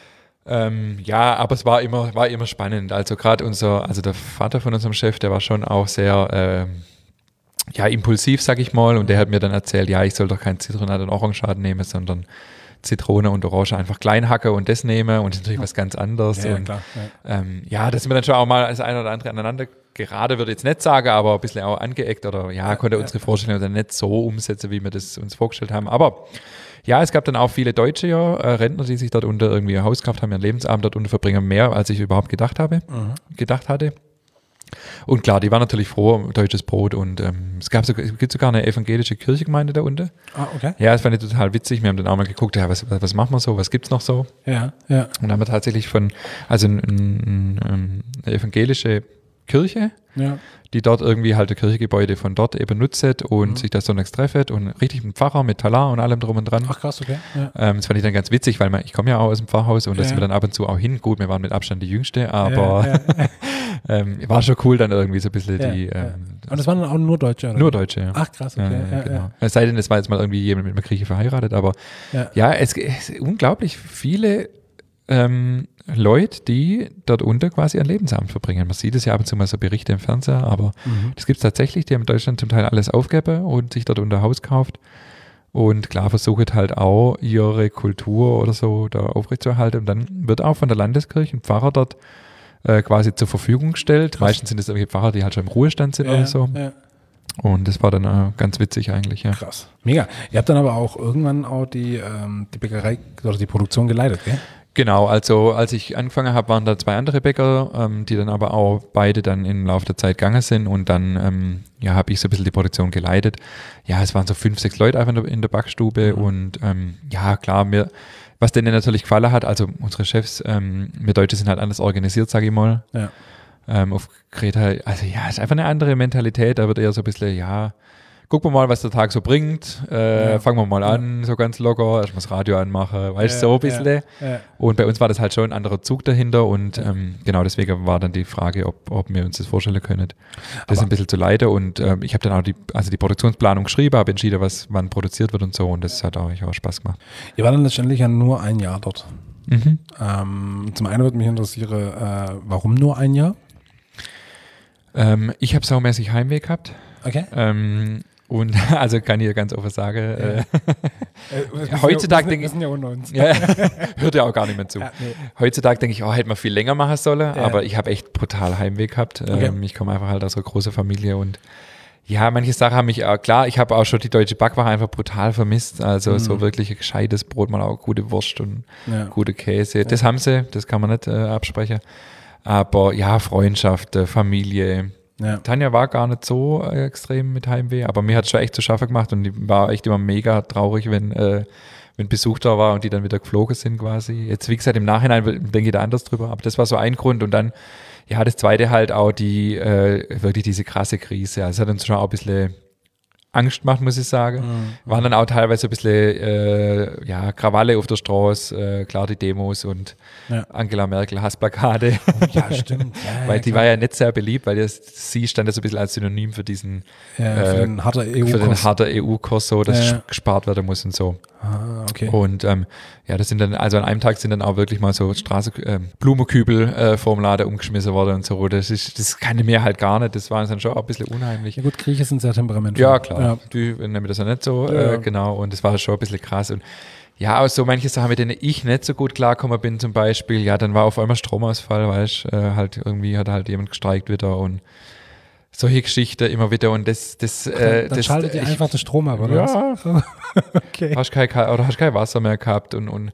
Ähm, ja, aber es war immer, war immer spannend, also gerade unser, also der Vater von unserem Chef, der war schon auch sehr, ähm, ja, impulsiv, sag ich mal, und der hat mir dann erzählt, ja, ich soll doch kein Zitronat und Orangenschalen nehmen, sondern Zitrone und Orange einfach klein hacke und das nehme und das ist natürlich was ganz anderes. Ja, ja, und, klar. Ja. Ähm, ja, das sind wir dann schon auch mal das eine oder andere aneinander gerade, würde ich jetzt nicht sagen, aber ein bisschen auch angeeckt oder ja, konnte ja. unsere Vorstellung dann nicht so umsetzen, wie wir das uns vorgestellt haben. Aber ja, es gab dann auch viele Deutsche ja, äh, Rentner, die sich dort unter irgendwie ihr Haus gekauft haben, ihren Lebensabend dort unter verbringen, mehr als ich überhaupt gedacht habe, Mhm. gedacht hatte. Und klar, die waren natürlich froh um deutsches Brot und ähm, es gab sogar, es gibt sogar eine evangelische Kirchengemeinde da unten. Ah, okay. Ja, das fand ich total witzig. Wir haben dann auch mal geguckt, ja, was, was machen wir so, was gibt's noch so? Ja, ja. Und dann haben wir tatsächlich von, also ein, ein, ein, eine evangelische Kirche, Ja. die dort irgendwie halt das Kirchengebäude von dort eben nutzt und Mhm. sich das sonntags treffet und richtig ein Pfarrer mit Talar und allem drum und dran. Ach krass, okay. Ja. Ähm, das fand ich dann ganz witzig, weil man, ich komme ja auch aus dem Pfarrhaus und da Ja. sind wir dann ab und zu auch hin. Gut, wir waren mit Abstand die Jüngste, aber Ja, ja, ähm, war schon cool dann irgendwie so ein bisschen ja, die, ja. ähm, Und das waren dann auch nur Deutsche, oder? nur Deutsche, ja. Ach krass, okay. Ja, Ja, genau. ja, Es sei denn, es war jetzt mal irgendwie jemand mit einer Grieche verheiratet, aber ja. ja, es es unglaublich viele ähm, Leute, die dort unten quasi ein Lebensabend verbringen. Man sieht es ja ab und zu mal so Berichte im Fernseher, aber Mhm. das gibt es tatsächlich, die haben in Deutschland zum Teil alles aufgegeben und sich dort unter Haus gekauft und klar versuchen halt auch ihre Kultur oder so da aufrechtzuerhalten und dann wird auch von der Landeskirche ein Pfarrer dort äh, quasi zur Verfügung gestellt. Krass. Meistens sind es irgendwie Pfarrer, die halt schon im Ruhestand sind Ja, oder so ja. und das war dann äh, ganz witzig eigentlich, ja. Krass. Mega. Ihr habt dann aber auch irgendwann auch die, ähm, die Bäckerei oder die Produktion geleitet, gell? Genau, also als ich angefangen habe, waren da zwei andere Bäcker, ähm, die dann aber auch beide dann im Laufe der Zeit gegangen sind und dann ähm, ja, habe ich so ein bisschen die Produktion geleitet. Ja, es waren so fünf, sechs Leute einfach in der, in der Backstube Mhm. und ähm, ja, klar, mir, was denen natürlich gefallen hat, also unsere Chefs, ähm, wir Deutsche sind halt anders organisiert, sage ich mal. Ja. Ähm, auf Kreta, also ja, ist einfach eine andere Mentalität, da wird eher so ein bisschen, ja, gucken wir mal, was der Tag so bringt, äh, Ja. fangen wir mal Ja. an, so ganz locker, erstmal das Radio anmachen, weißt du, Ja, so ein bisschen. Ja, ja. Und bei uns war das halt schon ein anderer Zug dahinter und Ja. ähm, genau deswegen war dann die Frage, ob, ob wir uns das vorstellen können, das Aber- ein bisschen zu leiten und ähm, ich habe dann auch die, also die Produktionsplanung geschrieben, habe entschieden, was wann produziert wird und so und das hat auch, auch Spaß gemacht. Ihr war dann letztendlich ja nur ein Jahr dort. Mhm. Ähm, zum einen würde mich interessieren, äh, warum nur ein Jahr? Ähm, ich habe saumäßig Heimweh gehabt Okay. ähm, und also kann ich ja ganz offen sagen, äh, Äh, wir heutzutage sind, denke wir ich- sind ja unter uns. ja, hört ja auch gar nicht mehr zu. Ja, nee. Heutzutage denke ich, oh, hätte man viel länger machen sollen, Ja. aber ich habe echt brutal Heimweh gehabt. Okay. Ähm, ich komme einfach halt aus einer großen Familie und ja, manche Sachen haben mich, auch, klar, ich habe auch schon die deutsche Backware einfach brutal vermisst. Also Mhm. so wirklich ein gescheites Brot, mal auch gute Wurst und Ja. gute Käse. Das haben sie, das kann man nicht äh, absprechen. Aber ja, Freundschaft, äh, Familie. Ja. Tanja war gar nicht so äh, extrem mit Heimweh, aber mir hat es schon echt zu schaffen gemacht und die war echt immer mega traurig, wenn, äh, wenn Besuch da war und die dann wieder geflogen sind quasi. Jetzt, wie gesagt, im Nachhinein denke ich da anders drüber, aber das war so ein Grund und dann, ja, das zweite halt auch die, äh, wirklich diese krasse Krise. Also es hat uns schon auch ein bisschen Angst gemacht, muss ich sagen. Mhm. Waren dann auch teilweise ein bisschen, äh, ja, Krawalle auf der Straße, äh, klar die Demos und Ja. Angela Merkel Hassplakate. Ja, stimmt. Ja, Weil ja, die klar. war ja nicht sehr beliebt, weil das, sie stand ja so ein bisschen als Synonym für diesen, ja, für äh, den harter E für den U-Kurs. harter E U-Kurs so, dass Ja. gespart werden muss und so. Ah, okay. Und ähm, ja, das sind dann, also an einem Tag sind dann auch wirklich mal so Straße, äh, Blumenkübel äh, vorm Laden umgeschmissen worden und so. Das ist, das kannte mir halt gar nicht. Das war dann schon auch ein bisschen unheimlich. Ja gut, Grieche sind sehr temperamentvoll. Ja, klar. Ja. Die nehmen das ja nicht so, Ja. äh, genau. Und das war schon ein bisschen krass. Und ja, auch so manche Sachen, mit denen ich nicht so gut klargekommen bin, zum Beispiel, ja, dann war auf einmal Stromausfall, weißt du, äh, halt irgendwie hat halt jemand gestreikt wieder und solche Geschichten immer wieder und das, das, Dann, äh, dann das schaltet ihr ich- einfach den Strom ab, oder? Ja. was? Okay. hast kein, oder hast kein Wasser mehr gehabt und, und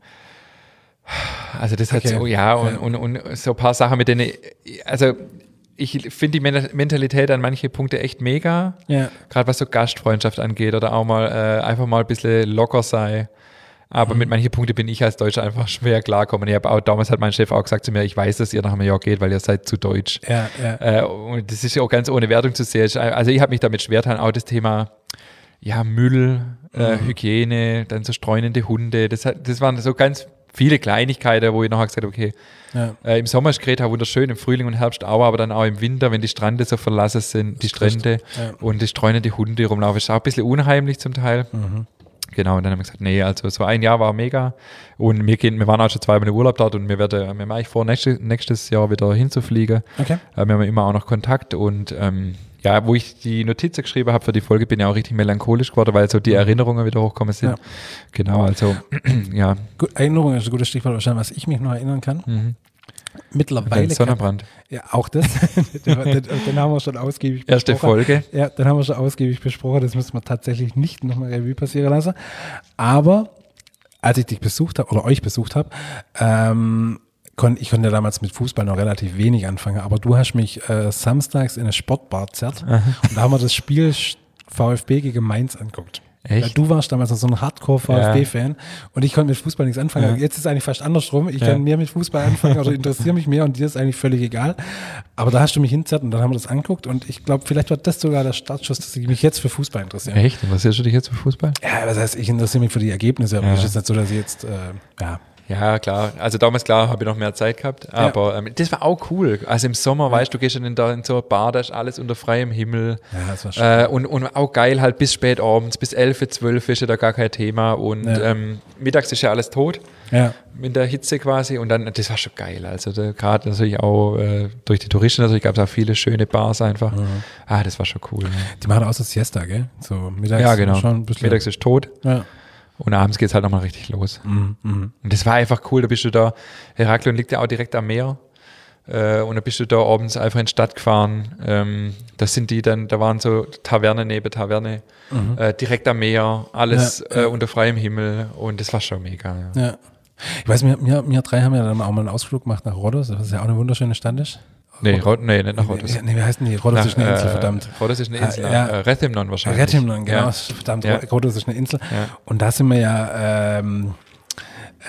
also das hat Okay. so, ja, und, Ja. und, und so ein paar Sachen, mit denen, also ich finde die Men- Mentalität an manche Punkte echt mega, Ja. gerade was so Gastfreundschaft angeht oder auch mal äh, einfach mal ein bisschen locker sei. Aber Mhm. mit manchen Punkten bin ich als Deutscher einfach schwer klarkommen. Ich habe auch, damals hat mein Chef auch gesagt zu mir, ich weiß, dass ihr nach Mallorca geht, weil ihr seid zu deutsch. Ja, ja. Äh, und das ist ja auch ganz ohne Wertung zu sehen. Also ich habe mich damit schwer getan, auch das Thema ja, Müll, äh, Mhm. Hygiene, dann so streunende Hunde. Das, hat, das waren so ganz viele Kleinigkeiten, wo ich nachher gesagt habe, okay, ja. äh, im Sommer ist Kreta wunderschön, im Frühling und Herbst auch, aber dann auch im Winter, wenn die Strände so verlassen sind, die Strände Ja. und die streunende Hunde rumlaufen, ist auch ein bisschen unheimlich zum Teil. Mhm. Genau, und dann haben wir gesagt, nee, also so ein Jahr war mega und wir, gehen, wir waren auch schon zweimal im Urlaub dort und wir, werden, wir haben eigentlich vor, nächstes, nächstes Jahr wieder hinzufliegen. Okay. Äh, wir haben immer auch noch Kontakt und ähm, ja, wo ich die Notizen geschrieben habe für die Folge, bin ich auch richtig melancholisch geworden, weil so die Erinnerungen wieder hochkommen sind. Ja. Genau, also ja. Gut, Erinnerung ist ein gutes Stichwort, wahrscheinlich, was ich mich noch erinnern kann. Mhm. Mittlerweile. Den Sonnenbrand. Kann, ja, auch das. den, den, den haben wir schon ausgiebig Erste besprochen. Folge. Ja, den haben wir schon ausgiebig besprochen. Das müssen wir tatsächlich nicht nochmal Revue passieren lassen. Aber als ich dich besucht habe oder euch besucht habe, ähm, kon, ich konnte damals mit Fußball noch relativ wenig anfangen, aber du hast mich äh, samstags in eine Sportbar zerrt und da haben wir das Spiel VfB gegen Mainz angeguckt. Echt? Weil du warst damals noch so ein Hardcore-VfB-Fan ja. und ich konnte mit Fußball nichts anfangen. Ja. Jetzt ist es eigentlich fast andersrum. Ich ja. kann mehr mit Fußball anfangen oder interessiere mich mehr und dir ist eigentlich völlig egal. Aber da hast du mich hinzerrt und dann haben wir das angeguckt und ich glaube, vielleicht war das sogar der Startschuss, dass ich mich jetzt für Fußball interessiere. Echt? Interessierst du dich jetzt für Fußball? Ja, das heißt, ich interessiere mich für die Ergebnisse, aber es ja. ist nicht so, dass ich jetzt, äh, ja. Ja, klar. Also damals, klar, habe ich noch mehr Zeit gehabt. Aber ja. ähm, das war auch cool. Also im Sommer, ja. weißt du, du gehst dann in, da in so eine Bar, da ist alles unter freiem Himmel. Ja, das war schön. Äh, und, und auch geil halt bis spät abends, bis elf, zwölf ist ja da gar kein Thema. Und ja. ähm, mittags ist ja alles tot. Ja. In der Hitze quasi. Und dann, das war schon geil. Also gerade natürlich auch äh, durch die Touristen natürlich gab es auch viele schöne Bars einfach. Mhm. Ah, das war schon cool. Ne? Die machen auch so Siesta, gell? So mittags ja, genau. schon ein bisschen. Mittags ist tot. Ja. Und abends geht es halt nochmal richtig los. Mhm, mh. Und das war einfach cool, da bist du da, Heraklion liegt ja auch direkt am Meer äh, und da bist du da abends einfach in die Stadt gefahren. Ähm, das sind die dann, da waren so Taverne neben Taverne, mhm. äh, direkt am Meer, alles ja, ja. Äh, unter freiem Himmel und das war schon mega. Ja. ja. Ich weiß, wir, wir, wir drei haben ja dann auch mal einen Ausflug gemacht nach Rhodos, was ja auch eine wunderschöne Stadt ist. Nee, Rod, nee, nicht nach Rhodos. Nee, wie heißt denn die? Rhodos ist eine Insel, äh, verdammt. Rhodos ist eine Insel, ah, ja. äh, Rethymnon wahrscheinlich. Rethymnon, genau, ja. verdammt, ja. Rhodos ist eine Insel. Ja. Und da sind wir ja ähm, äh,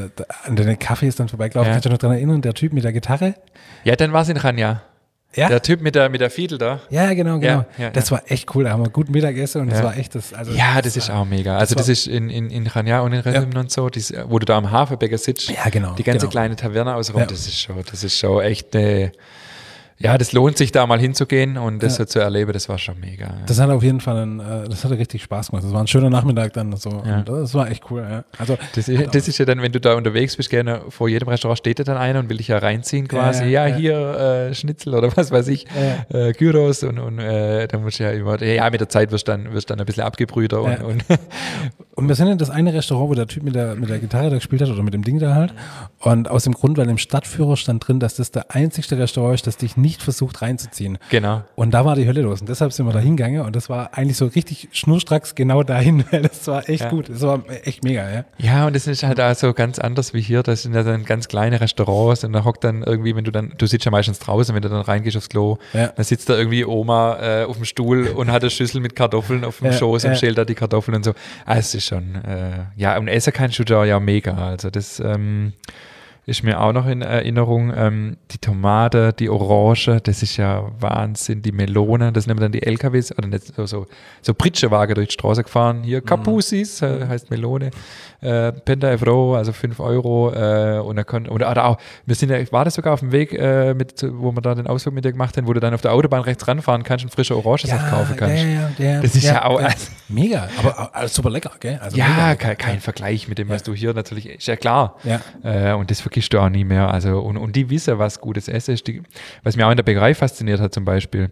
an den Cafés dann vorbeigelaufen. Ja. Kannst du dich noch daran erinnern, der Typ mit der Gitarre? Ja, dann war es in Rania. Ja? Der Typ mit der, mit der Fiedel da. Ja, genau, genau. Ja, ja, das ja. war echt cool. Da haben wir gut Mittagessen und ja. das war echt das. Also ja, das, das ist auch mega. Also, das, das ist in, in, in Rania und in Rethymnon ja. und so, dies, wo du da am Hafenbecker sitzt. Ja, genau. Die ganze genau. kleine Taverne außenrum, ja. das ist schon, das ist schon echt eine. Ja, das lohnt sich da mal hinzugehen und das ja. so zu erleben, das war schon mega. Ja. Das hat auf jeden Fall, einen, das hat richtig Spaß gemacht. Das war ein schöner Nachmittag dann so. Ja. Und das war echt cool. Ja. Also, das, ist, das ist ja dann, wenn du da unterwegs bist, gerne vor jedem Restaurant steht da dann einer und will dich ja reinziehen quasi. Ja, ja, ja hier äh, Schnitzel oder was weiß ich, ja. äh, Gyros und, und äh, dann musst du ja immer, ja, mit der Zeit wirst du dann, wirst dann ein bisschen abgebrühter. Und, ja. und, und wir sind in das eine Restaurant, wo der Typ mit der, mit der Gitarre da gespielt hat oder mit dem Ding da halt. Und aus dem Grund, weil im Stadtführer stand drin, dass das der einzigste Restaurant ist, das dich nicht versucht reinzuziehen. Genau. Und da war die Hölle los. Und deshalb sind wir da hingegangen. Und das war eigentlich so richtig schnurstracks genau dahin. Das war echt ja. gut. Das war echt mega, ja. Ja, und das ist halt auch so ganz anders wie hier. Das sind ja dann ganz kleine Restaurants. Und da hockt dann irgendwie, wenn du dann, du sitzt ja meistens draußen, wenn du dann reingehst aufs Klo, ja. dann sitzt da irgendwie Oma äh, auf dem Stuhl und hat eine Schüssel mit Kartoffeln auf dem ja, Schoß ja. und schält da die Kartoffeln und so. Ah, es ist schon, äh, ja, und essen kannst du da ja mega. Also das, ähm, ist mir auch noch in Erinnerung, ähm, die Tomate, die Orange, das ist ja Wahnsinn, die Melone, das nehmen dann die L K Ws, oder nicht, so, so, so Pritschewagen durch die Straße gefahren, hier Kapusis, äh, heißt Melone, äh, Penta Euro, also fünf Euro, äh, und da konnte, oder, oder auch, wir sind ja, war das sogar auf dem Weg, äh, mit, wo wir da den Ausflug mit dir gemacht haben, wo du dann auf der Autobahn rechts ranfahren kannst und frische Orangensaft ja, kaufen kannst. Ja, ja, ja, das ist ja, ja auch, ja, mega, aber also super lecker, gell? Also ja, mega, kein, kein ja. Vergleich mit dem, was du hier natürlich, ist ja klar, ja. äh, und das vergisst du auch nie mehr, also, und, und die wissen, was gutes Essen ist, die, was mir auch in der Bäckerei fasziniert hat zum Beispiel,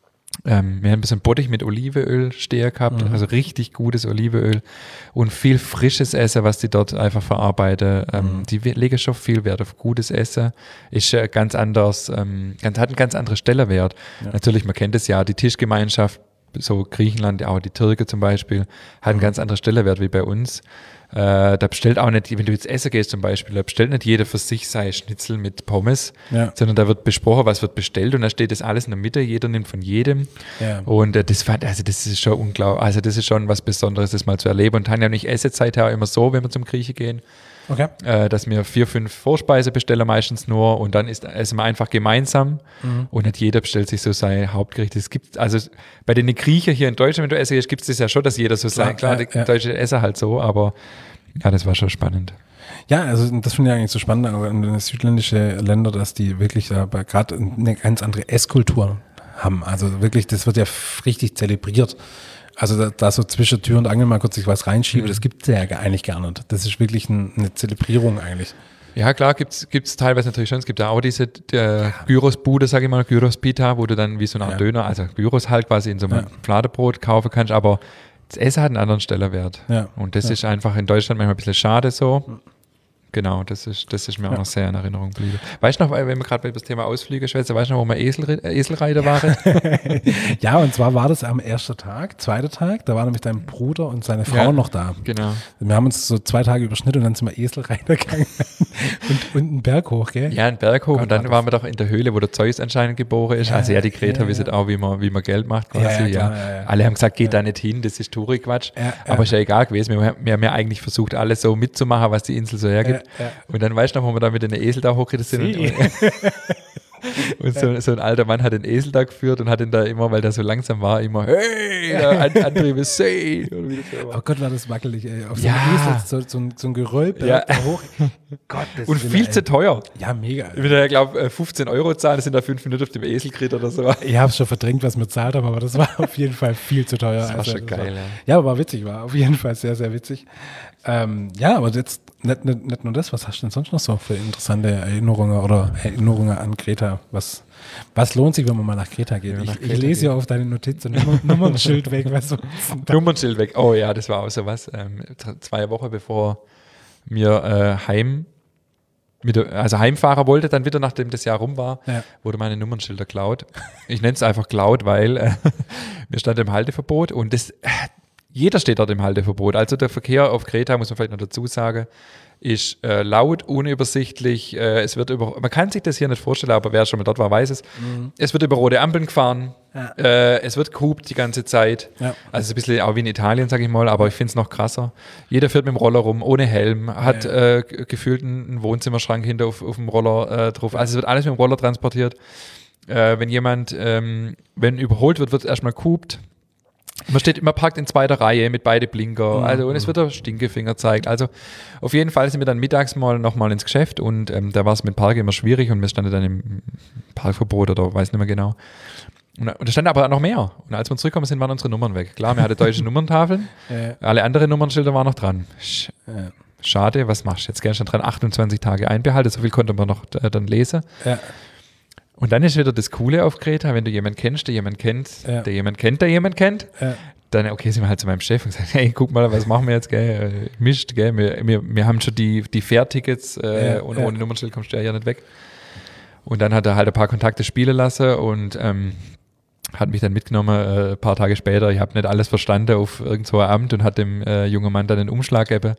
Ähm, wir haben ein bisschen Bottich mit Olivenöl stehen gehabt, mhm. also richtig gutes Olivenöl und viel frisches Essen, was die dort einfach verarbeiten. Ähm, mhm. Die legen schon viel Wert auf gutes Essen, ist äh, ganz anders, ähm, ganz, hat einen ganz anderen Stellenwert. Ja. Natürlich, man kennt es ja, die Tischgemeinschaft, so Griechenland, auch die Türke zum Beispiel, hat einen mhm. ganz anderen Stellenwert wie bei uns. Äh, da bestellt auch nicht, wenn du jetzt essen gehst zum Beispiel, da bestellt nicht jeder für sich sein Schnitzel mit Pommes, ja. sondern da wird besprochen, was wird bestellt und da steht das alles in der Mitte, jeder nimmt von jedem ja. und äh, das fand, also das ist schon unglaublich, also das ist schon was Besonderes, das mal zu erleben und Tanja und ich esse seither immer so, wenn wir zum Grieche gehen, okay. äh, dass wir vier, fünf Vorspeise bestellen meistens nur und dann ist, essen wir einfach gemeinsam mhm. und nicht jeder bestellt sich so sein Hauptgericht. Es gibt, also bei den Griechen hier in Deutschland, wenn du essen gehst, gibt es das ja schon, dass jeder so sein, klar, die ja. Deutsche essen halt so, aber ja, das war schon spannend. Ja, also das finde ich eigentlich so spannend, aber in südländische Länder, dass die wirklich da gerade eine ganz andere Esskultur haben. Also wirklich, das wird ja richtig zelebriert. Also da, da so zwischen Tür und Angel mal kurz sich was reinschieben, mhm. das gibt es ja eigentlich gar nicht. Das ist wirklich ein, eine Zelebrierung eigentlich. Ja, klar, gibt's gibt's teilweise natürlich schon. Es gibt ja auch diese äh, Gyros-Bude, sage ich mal, Gyros-Pita, wo du dann wie so eine Art ja. Döner, also Gyros halt quasi in so einem ja. Fladenbrot kaufen kannst, aber das Essen hat einen anderen Stellenwert. Ja. Und das ja. ist einfach in Deutschland manchmal ein bisschen schade so. Genau, das ist, das ist mir Ja. auch noch sehr in Erinnerung geblieben. Weißt du noch, wenn wir gerade bei das Thema Ausflüge schwätzen, weißt du noch, wo wir Esel, äh, Eselreiter waren? Ja, und zwar war das am ersten Tag, zweiter Tag, da war nämlich dein Bruder und seine Frau Ja. noch da. Genau. Wir haben uns so zwei Tage überschnitten und dann sind wir Eselreiter gegangen und, und einen Berg hoch, gell? Ja, einen Berg hoch Gott, und dann war das- waren wir doch in der Höhle, wo der Zeus anscheinend geboren ist. Ja, also ja, die Greta ja, wissen ja. auch, wie man, wie man Geld macht quasi. Ja, ja, Ja, klar, ja, ja. Alle haben gesagt, geht da nicht hin, das ist Touri-Quatsch. Ja, ja. Aber ist ja egal gewesen. Wir, wir haben ja eigentlich versucht, alles so mitzumachen, was die Insel so hergibt. Ja, ja. Und dann weißt du noch, wo wir da mit den Esel da hochgeritten sind. Und, Sie. und so, so ein alter Mann hat den Esel da geführt und hat ihn da immer, weil der so langsam war, immer, hey, der An- Antrieb ist See. Oder wie das so war. Oh Gott, war das wackelig, ey. Auf so Ja. einem Esel, so, so, ein- so ein Geröllberg Ja. da hoch. Gott, das Und will viel ey. zu teuer. Ja, mega. Ich würde ja, glaube fünfzehn Euro zahlen, das sind da fünf Minuten auf dem Esel geritten oder so. Ich habe schon verdrängt, was wir bezahlt haben, aber das war auf jeden Fall viel zu teuer. Das war schon geil, ja. Ja, aber war witzig, war auf jeden Fall sehr, sehr witzig. Ähm, ja, aber jetzt nicht, nicht, nicht nur das, was hast du denn sonst noch so für interessante Erinnerungen oder Erinnerungen an Kreta? Was, was lohnt sich, wenn man mal nach Kreta geht? Wenn man nach ich, ich Kreta lese geht. ja auf deine Notizen Nummer, Nummernschild weg, was so. Nummernschild weg. Oh ja, das war auch so was. Ähm, t- zwei Wochen bevor mir äh, heim, mit, der- also heimfahren wollte, dann wieder, nachdem das Jahr rum war, Ja. wurde meine Nummernschilder geklaut. Ich nenne es einfach geklaut, weil äh, mir stand im Halteverbot und das, äh, jeder steht dort im Halteverbot. Also der Verkehr auf Kreta, muss man vielleicht noch dazu sagen, ist äh, laut, unübersichtlich. Äh, es wird über, man kann sich das hier nicht vorstellen, aber wer schon mal dort war, weiß es. Es wird über rote Ampeln gefahren. Ja. Äh, es wird gehupt die ganze Zeit. Ja. Also ein bisschen auch wie in Italien, sage ich mal, aber ich finde es noch krasser. Jeder fährt mit dem Roller rum, ohne Helm, hat Ja. äh, g- gefühlt einen Wohnzimmerschrank hinter auf, auf dem Roller äh, drauf. Also es wird alles mit dem Roller transportiert. Äh, wenn jemand, ähm, wenn überholt wird, wird erstmal gehupt. Man steht immer parkt in zweiter Reihe mit beide Blinker. Mhm. Also und es wird der Stinkefinger zeigt. Also auf jeden Fall sind wir dann mittags mal nochmal ins Geschäft und ähm, da war es mit Park immer schwierig und wir standen dann im Parkverbot oder weiß nicht mehr genau. Und, und da stand aber noch mehr. Und als wir zurückgekommen sind, waren unsere Nummern weg. Klar, wir hatten deutsche Nummerntafeln. Ja. Alle anderen Nummernschilder waren noch dran. Sch Ja. Schade, was machst du jetzt? Gern schon dran achtundzwanzig Tage einbehalten, so viel konnte man noch äh, dann lesen. Ja. Und dann ist wieder das Coole auf Kreta, wenn du jemanden kennst, der jemanden kennt, Ja. der jemanden kennt, der jemanden kennt, Ja. dann, okay, sind wir halt zu meinem Chef und gesagt, hey, guck mal, was machen wir jetzt, gell? Äh, Mischt, gell? Wir, wir, wir haben schon die, die Fährtickets äh, Ja, und ja. ohne Nummernschild kommst du ja nicht weg. Und dann hat er halt ein paar Kontakte spielen lassen und ähm, hat mich dann mitgenommen, äh, ein paar Tage später. Ich habe nicht alles verstanden auf irgend so ein Amt und hat dem äh, jungen Mann dann einen Umschlag gegeben.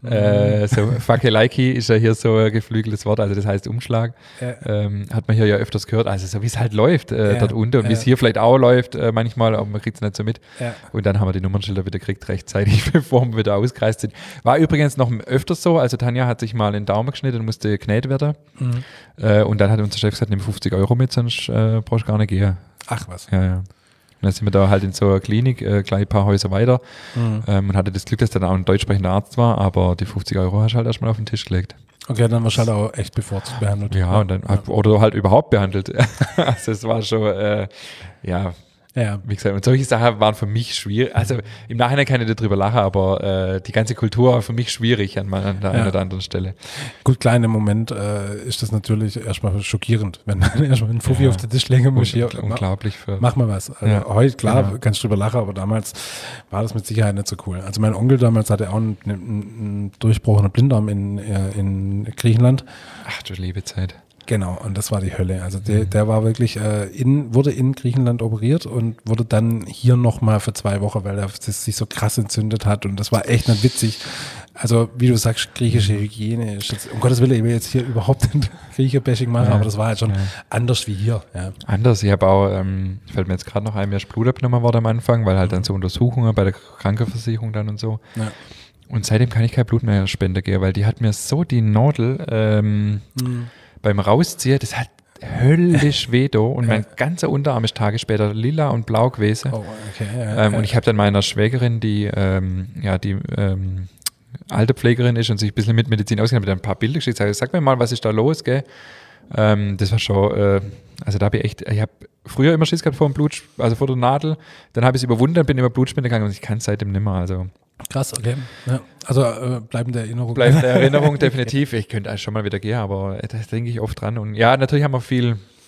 Äh, so Fakelaiki ist ja hier so ein geflügeltes Wort, also das heißt Umschlag. Ja. Ähm, hat man hier ja öfters gehört, also so wie es halt läuft äh, Ja, dort unten und wie ja. es hier vielleicht auch läuft äh, manchmal, aber man kriegt es nicht so mit. Ja. Und dann haben wir die Nummernschilder wieder gekriegt, rechtzeitig, bevor wir wieder ausgereist sind. War übrigens noch öfters so, also Tanja hat sich mal den Daumen geschnitten und musste genäht werden. Mhm. Äh, und dann hat unser Chef gesagt, nimm fünfzig Euro mit, sonst äh, brauchst du gar nicht gehen. Ach was. Ja, ja. Und dann sind wir da halt in so einer Klinik, äh, gleich ein paar Häuser weiter Mhm. ähm, und hatte das Glück, dass dann auch ein deutsch sprechender Arzt war, aber die fünfzig Euro hast du halt erstmal auf den Tisch gelegt. Okay, dann wahrscheinlich auch echt bevorzugt behandelt. Ja, und dann, oder halt überhaupt behandelt. Also es war schon, äh, ja, Ja. wie gesagt, und solche Sachen waren für mich schwierig. Also im Nachhinein kann ich darüber lachen, aber äh, die ganze Kultur war für mich schwierig an, an der Ja. einen oder anderen Stelle. Gut, klar, in dem Moment äh, ist das natürlich erstmal schockierend, wenn dann erstmal ein Fuffi Ja. auf den Tisch legen muss. Hier, Ungl- unglaublich für. mach mal was. Also Ja, heute, klar, genau. kannst du drüber lachen, aber damals war das mit Sicherheit nicht so cool. Also mein Onkel damals hatte auch einen, einen, einen durchbrochenen Blinddarm in, äh, in Griechenland. Ach du liebe Zeit. Genau, und das war die Hölle. Also der, der war wirklich äh, in, wurde in Griechenland operiert und wurde dann hier nochmal für zwei Wochen, weil er das sich so krass entzündet hat und das war echt nicht witzig. Also wie du sagst, griechische Hygiene ist jetzt, um Gottes Willen, ich will jetzt hier überhaupt nicht Griecher-Bashing machen, Ja. aber das war halt schon Ja. anders wie hier. Ja. Anders, ich habe auch, ähm, fällt mir jetzt gerade noch ein, mir ist Blut abgenommen worden am Anfang, weil halt dann so Untersuchungen bei der Krankenversicherung dann und so. Ja. Und seitdem kann ich kein Blut mehr spenden gehen, weil die hat mir so die Nadel ähm, Mhm. beim Rausziehen, das hat höllisch weh da und mein ganzer Unterarm ist Tage später lila und blau gewesen. Oh, okay. Ja, Ähm, ja. und ich habe dann meiner Schwägerin, die ähm, ja die ähm, alte Pflegerin ist und sich ein bisschen mit Medizin auskennt, mit ein paar Bilder geschickt. Sag, sag mir mal, was ist da los, gell? Ähm, das war schon, äh, also da habe ich echt, ich habe früher immer Schiss gehabt vor dem Blut, also vor der Nadel. Dann habe ich es überwunden, dann bin ich immer Blutspende gegangen und ich kann es seitdem nimmer. Also Krass, okay. Ja. Also äh, bleibende Erinnerung. bleibt in der Erinnerung definitiv. Ich könnte eigentlich schon mal wieder gehen, aber da denke ich oft dran. Und ja, natürlich haben wir viel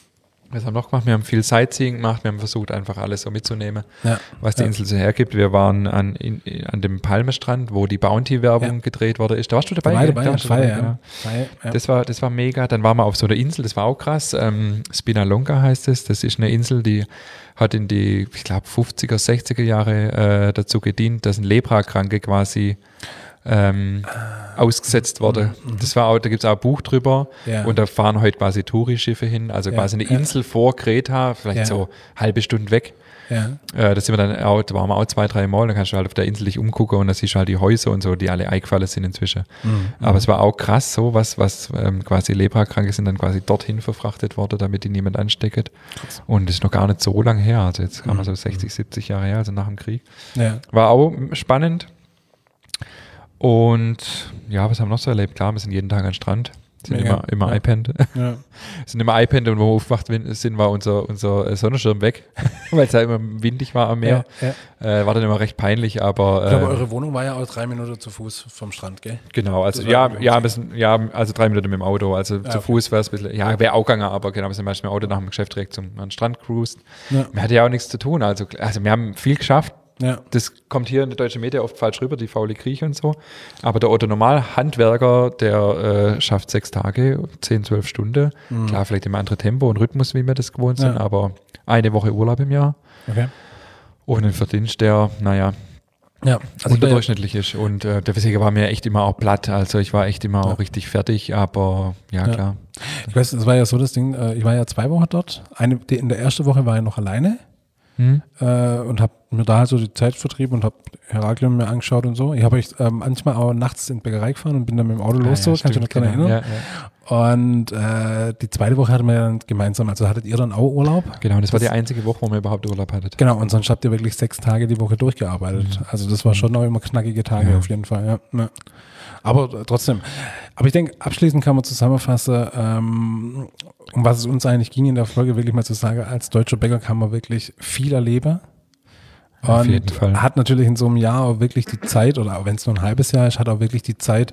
Was haben wir noch gemacht? Wir haben viel Sightseeing gemacht, wir haben versucht, einfach alles so mitzunehmen, Ja. was die Ja. Insel so hergibt. Wir waren an, in, an dem Palmestrand, wo die Bounty-Werbung Ja. gedreht worden ist. Da warst du dabei? Dabei, gell? dabei, Da ja, warst du Feier, dabei, ja. Feier, ja. Das war, das war mega. Dann waren wir auf so einer Insel, das war auch krass. Ähm, Spinalonga heißt es. Das ist eine Insel, die hat in die, ich glaube, fünfziger, sechziger Jahre äh, dazu gedient, dass ein Leprakranke quasi ähm, ausgesetzt wurde. Das war auch, da gibt es auch ein Buch drüber Ja. und da fahren heute quasi Tourischiffe hin, also Ja, quasi eine ja. Insel vor Kreta, vielleicht Ja. so halbe Stunde weg. Ja. Äh, da sind wir dann auch, da waren wir auch zwei, drei Mal, da kannst du halt auf der Insel dich umgucken und da siehst du halt die Häuser und so, die alle eingefallen sind inzwischen. Mhm. Aber es war auch krass, so was, was ähm, quasi Leprakranke sind dann quasi dorthin verfrachtet worden, damit die niemand ansteckt. Und das ist noch gar nicht so lange her, also jetzt kann man so sechzig, siebzig Jahre her, also nach dem Krieg. Ja. War auch spannend. Und ja, was haben wir noch so erlebt? Klar, wir sind jeden Tag am Strand. Sind Mega. immer, immer Ja. iPad. Ja. sind immer iPad und wo wir aufgewacht sind, war unser, unser Sonnenschirm weg, weil es ja immer windig war am Meer. Ja, ja. Äh, war dann immer recht peinlich, aber Ich glaube, äh, eure Wohnung war ja auch drei Minuten zu Fuß vom Strand, gell? genau, also Das war ja, irgendwie ja, okay. wir sind, ja, also drei Minuten mit dem Auto, also Ja, zu okay. Fuß wäre es ein bisschen, ja, wäre auch gegangen, aber genau, wir sind manchmal mit dem Auto nach dem Geschäft direkt zum an den Strand cruised. Ja. Wir hatten ja auch nichts zu tun, also, also wir haben viel geschafft. Ja. Das kommt hier in der deutschen Media oft falsch rüber, die faule Grieche und so. Aber der Otto Normal-Handwerker, der äh, schafft sechs Tage, zehn, zwölf Stunden. Mhm. Klar, vielleicht im anderen Tempo und Rhythmus, wie wir das gewohnt sind, Ja. aber eine Woche Urlaub im Jahr. Okay. Und ein Verdienst, der, naja, Ja, also ich war ja, unterdurchschnittlich ist. Und äh, deswegen war mir echt immer auch platt. Also ich war echt immer Ja. auch richtig fertig, aber ja, Ja. klar. ich weiß, es war ja so das Ding, äh, ich war ja zwei Wochen dort. Eine, die, in der ersten Woche war ich noch alleine. Hm? äh, und habe mir da halt so die Zeit vertrieben und habe Heraklion mir angeschaut und so. Ich habe euch ähm, manchmal auch nachts in die Bäckerei gefahren und bin dann mit dem Auto Ah, los, ja, so, kannst du stimmt, dich noch dran genau. erinnern? Ja, ja. Und äh, die zweite Woche hatten wir ja dann gemeinsam, also hattet ihr dann auch Urlaub? Genau, das war Das- die einzige Woche, wo wir überhaupt Urlaub hatten. Genau, und sonst habt ihr wirklich sechs Tage die Woche durchgearbeitet. Also das war schon auch immer knackige Tage Ja. auf jeden Fall, ja. ja. Aber äh, trotzdem. Aber ich denke, abschließend kann man zusammenfassen, ähm, um was es uns eigentlich ging in der Folge, wirklich mal zu sagen, als deutscher Bäcker kann man wirklich viel erleben. Auf Und jeden Fall. hat natürlich in so einem Jahr auch wirklich die Zeit, oder auch wenn es nur ein halbes Jahr ist, hat auch wirklich die Zeit,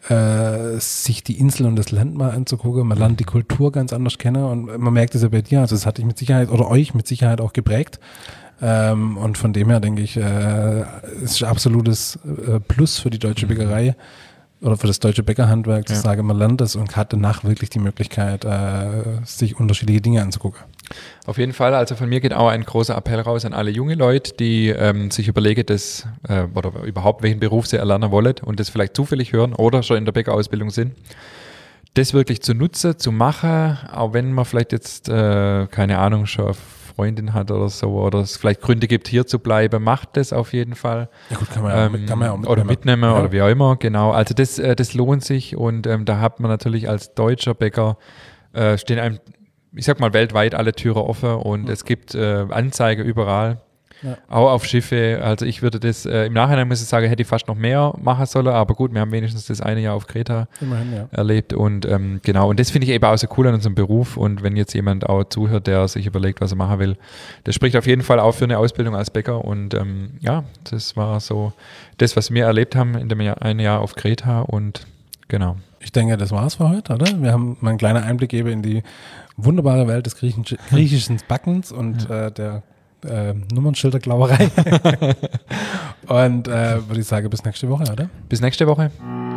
äh, sich die Insel und das Land mal anzugucken. Man lernt die Kultur ganz anders kennen und man merkt es ja bei dir, also das hat dich mit Sicherheit oder euch mit Sicherheit auch geprägt. Ähm, und von dem her denke ich, äh, es ist ein absolutes äh, Plus für die deutsche Bäckerei oder für das deutsche Bäckerhandwerk, zu Ja. sagen, man lernt es und hat danach wirklich die Möglichkeit, äh, sich unterschiedliche Dinge anzugucken. Auf jeden Fall, also von mir geht auch ein großer Appell raus an alle junge Leute, die ähm, sich überlegen, das, äh, oder überhaupt welchen Beruf sie erlernen wollen und das vielleicht zufällig hören oder schon in der Bäckerausbildung sind. Das wirklich zu nutzen, zu machen, auch wenn man vielleicht jetzt, äh, keine Ahnung, schon eine Freundin hat oder so, oder es vielleicht Gründe gibt, hier zu bleiben, macht das auf jeden Fall. Ja gut, kann man ja, Ähm, mit, kann man ja auch mitnehmen. oder mitnehmen Ja. oder wie auch immer, genau. Also das, äh, das lohnt sich und ähm, da hat man natürlich als deutscher Bäcker, äh, stehen einem, ich sag mal, weltweit alle Türen offen und Mhm. es gibt äh, Anzeige überall, Ja. auch auf Schiffe. Also ich würde das, äh, im Nachhinein muss ich sagen, hätte ich fast noch mehr machen sollen, aber gut, wir haben wenigstens das eine Jahr auf Kreta Immerhin, ja. erlebt und ähm, genau, und das finde ich eben auch so cool an unserem Beruf und wenn jetzt jemand auch zuhört, der sich überlegt, was er machen will, das spricht auf jeden Fall auch für eine Ausbildung als Bäcker und ähm, ja, das war so das, was wir erlebt haben in dem Jahr, ein Jahr auf Kreta und genau. Ich denke, das war's für heute, oder? Wir haben mal einen kleinen Einblick gegeben in die wunderbare Welt des Griechen, griechischen Backens und äh, der äh, Nummernschilderglauerei. Und äh, würde ich sagen, bis nächste Woche, oder? Bis nächste Woche.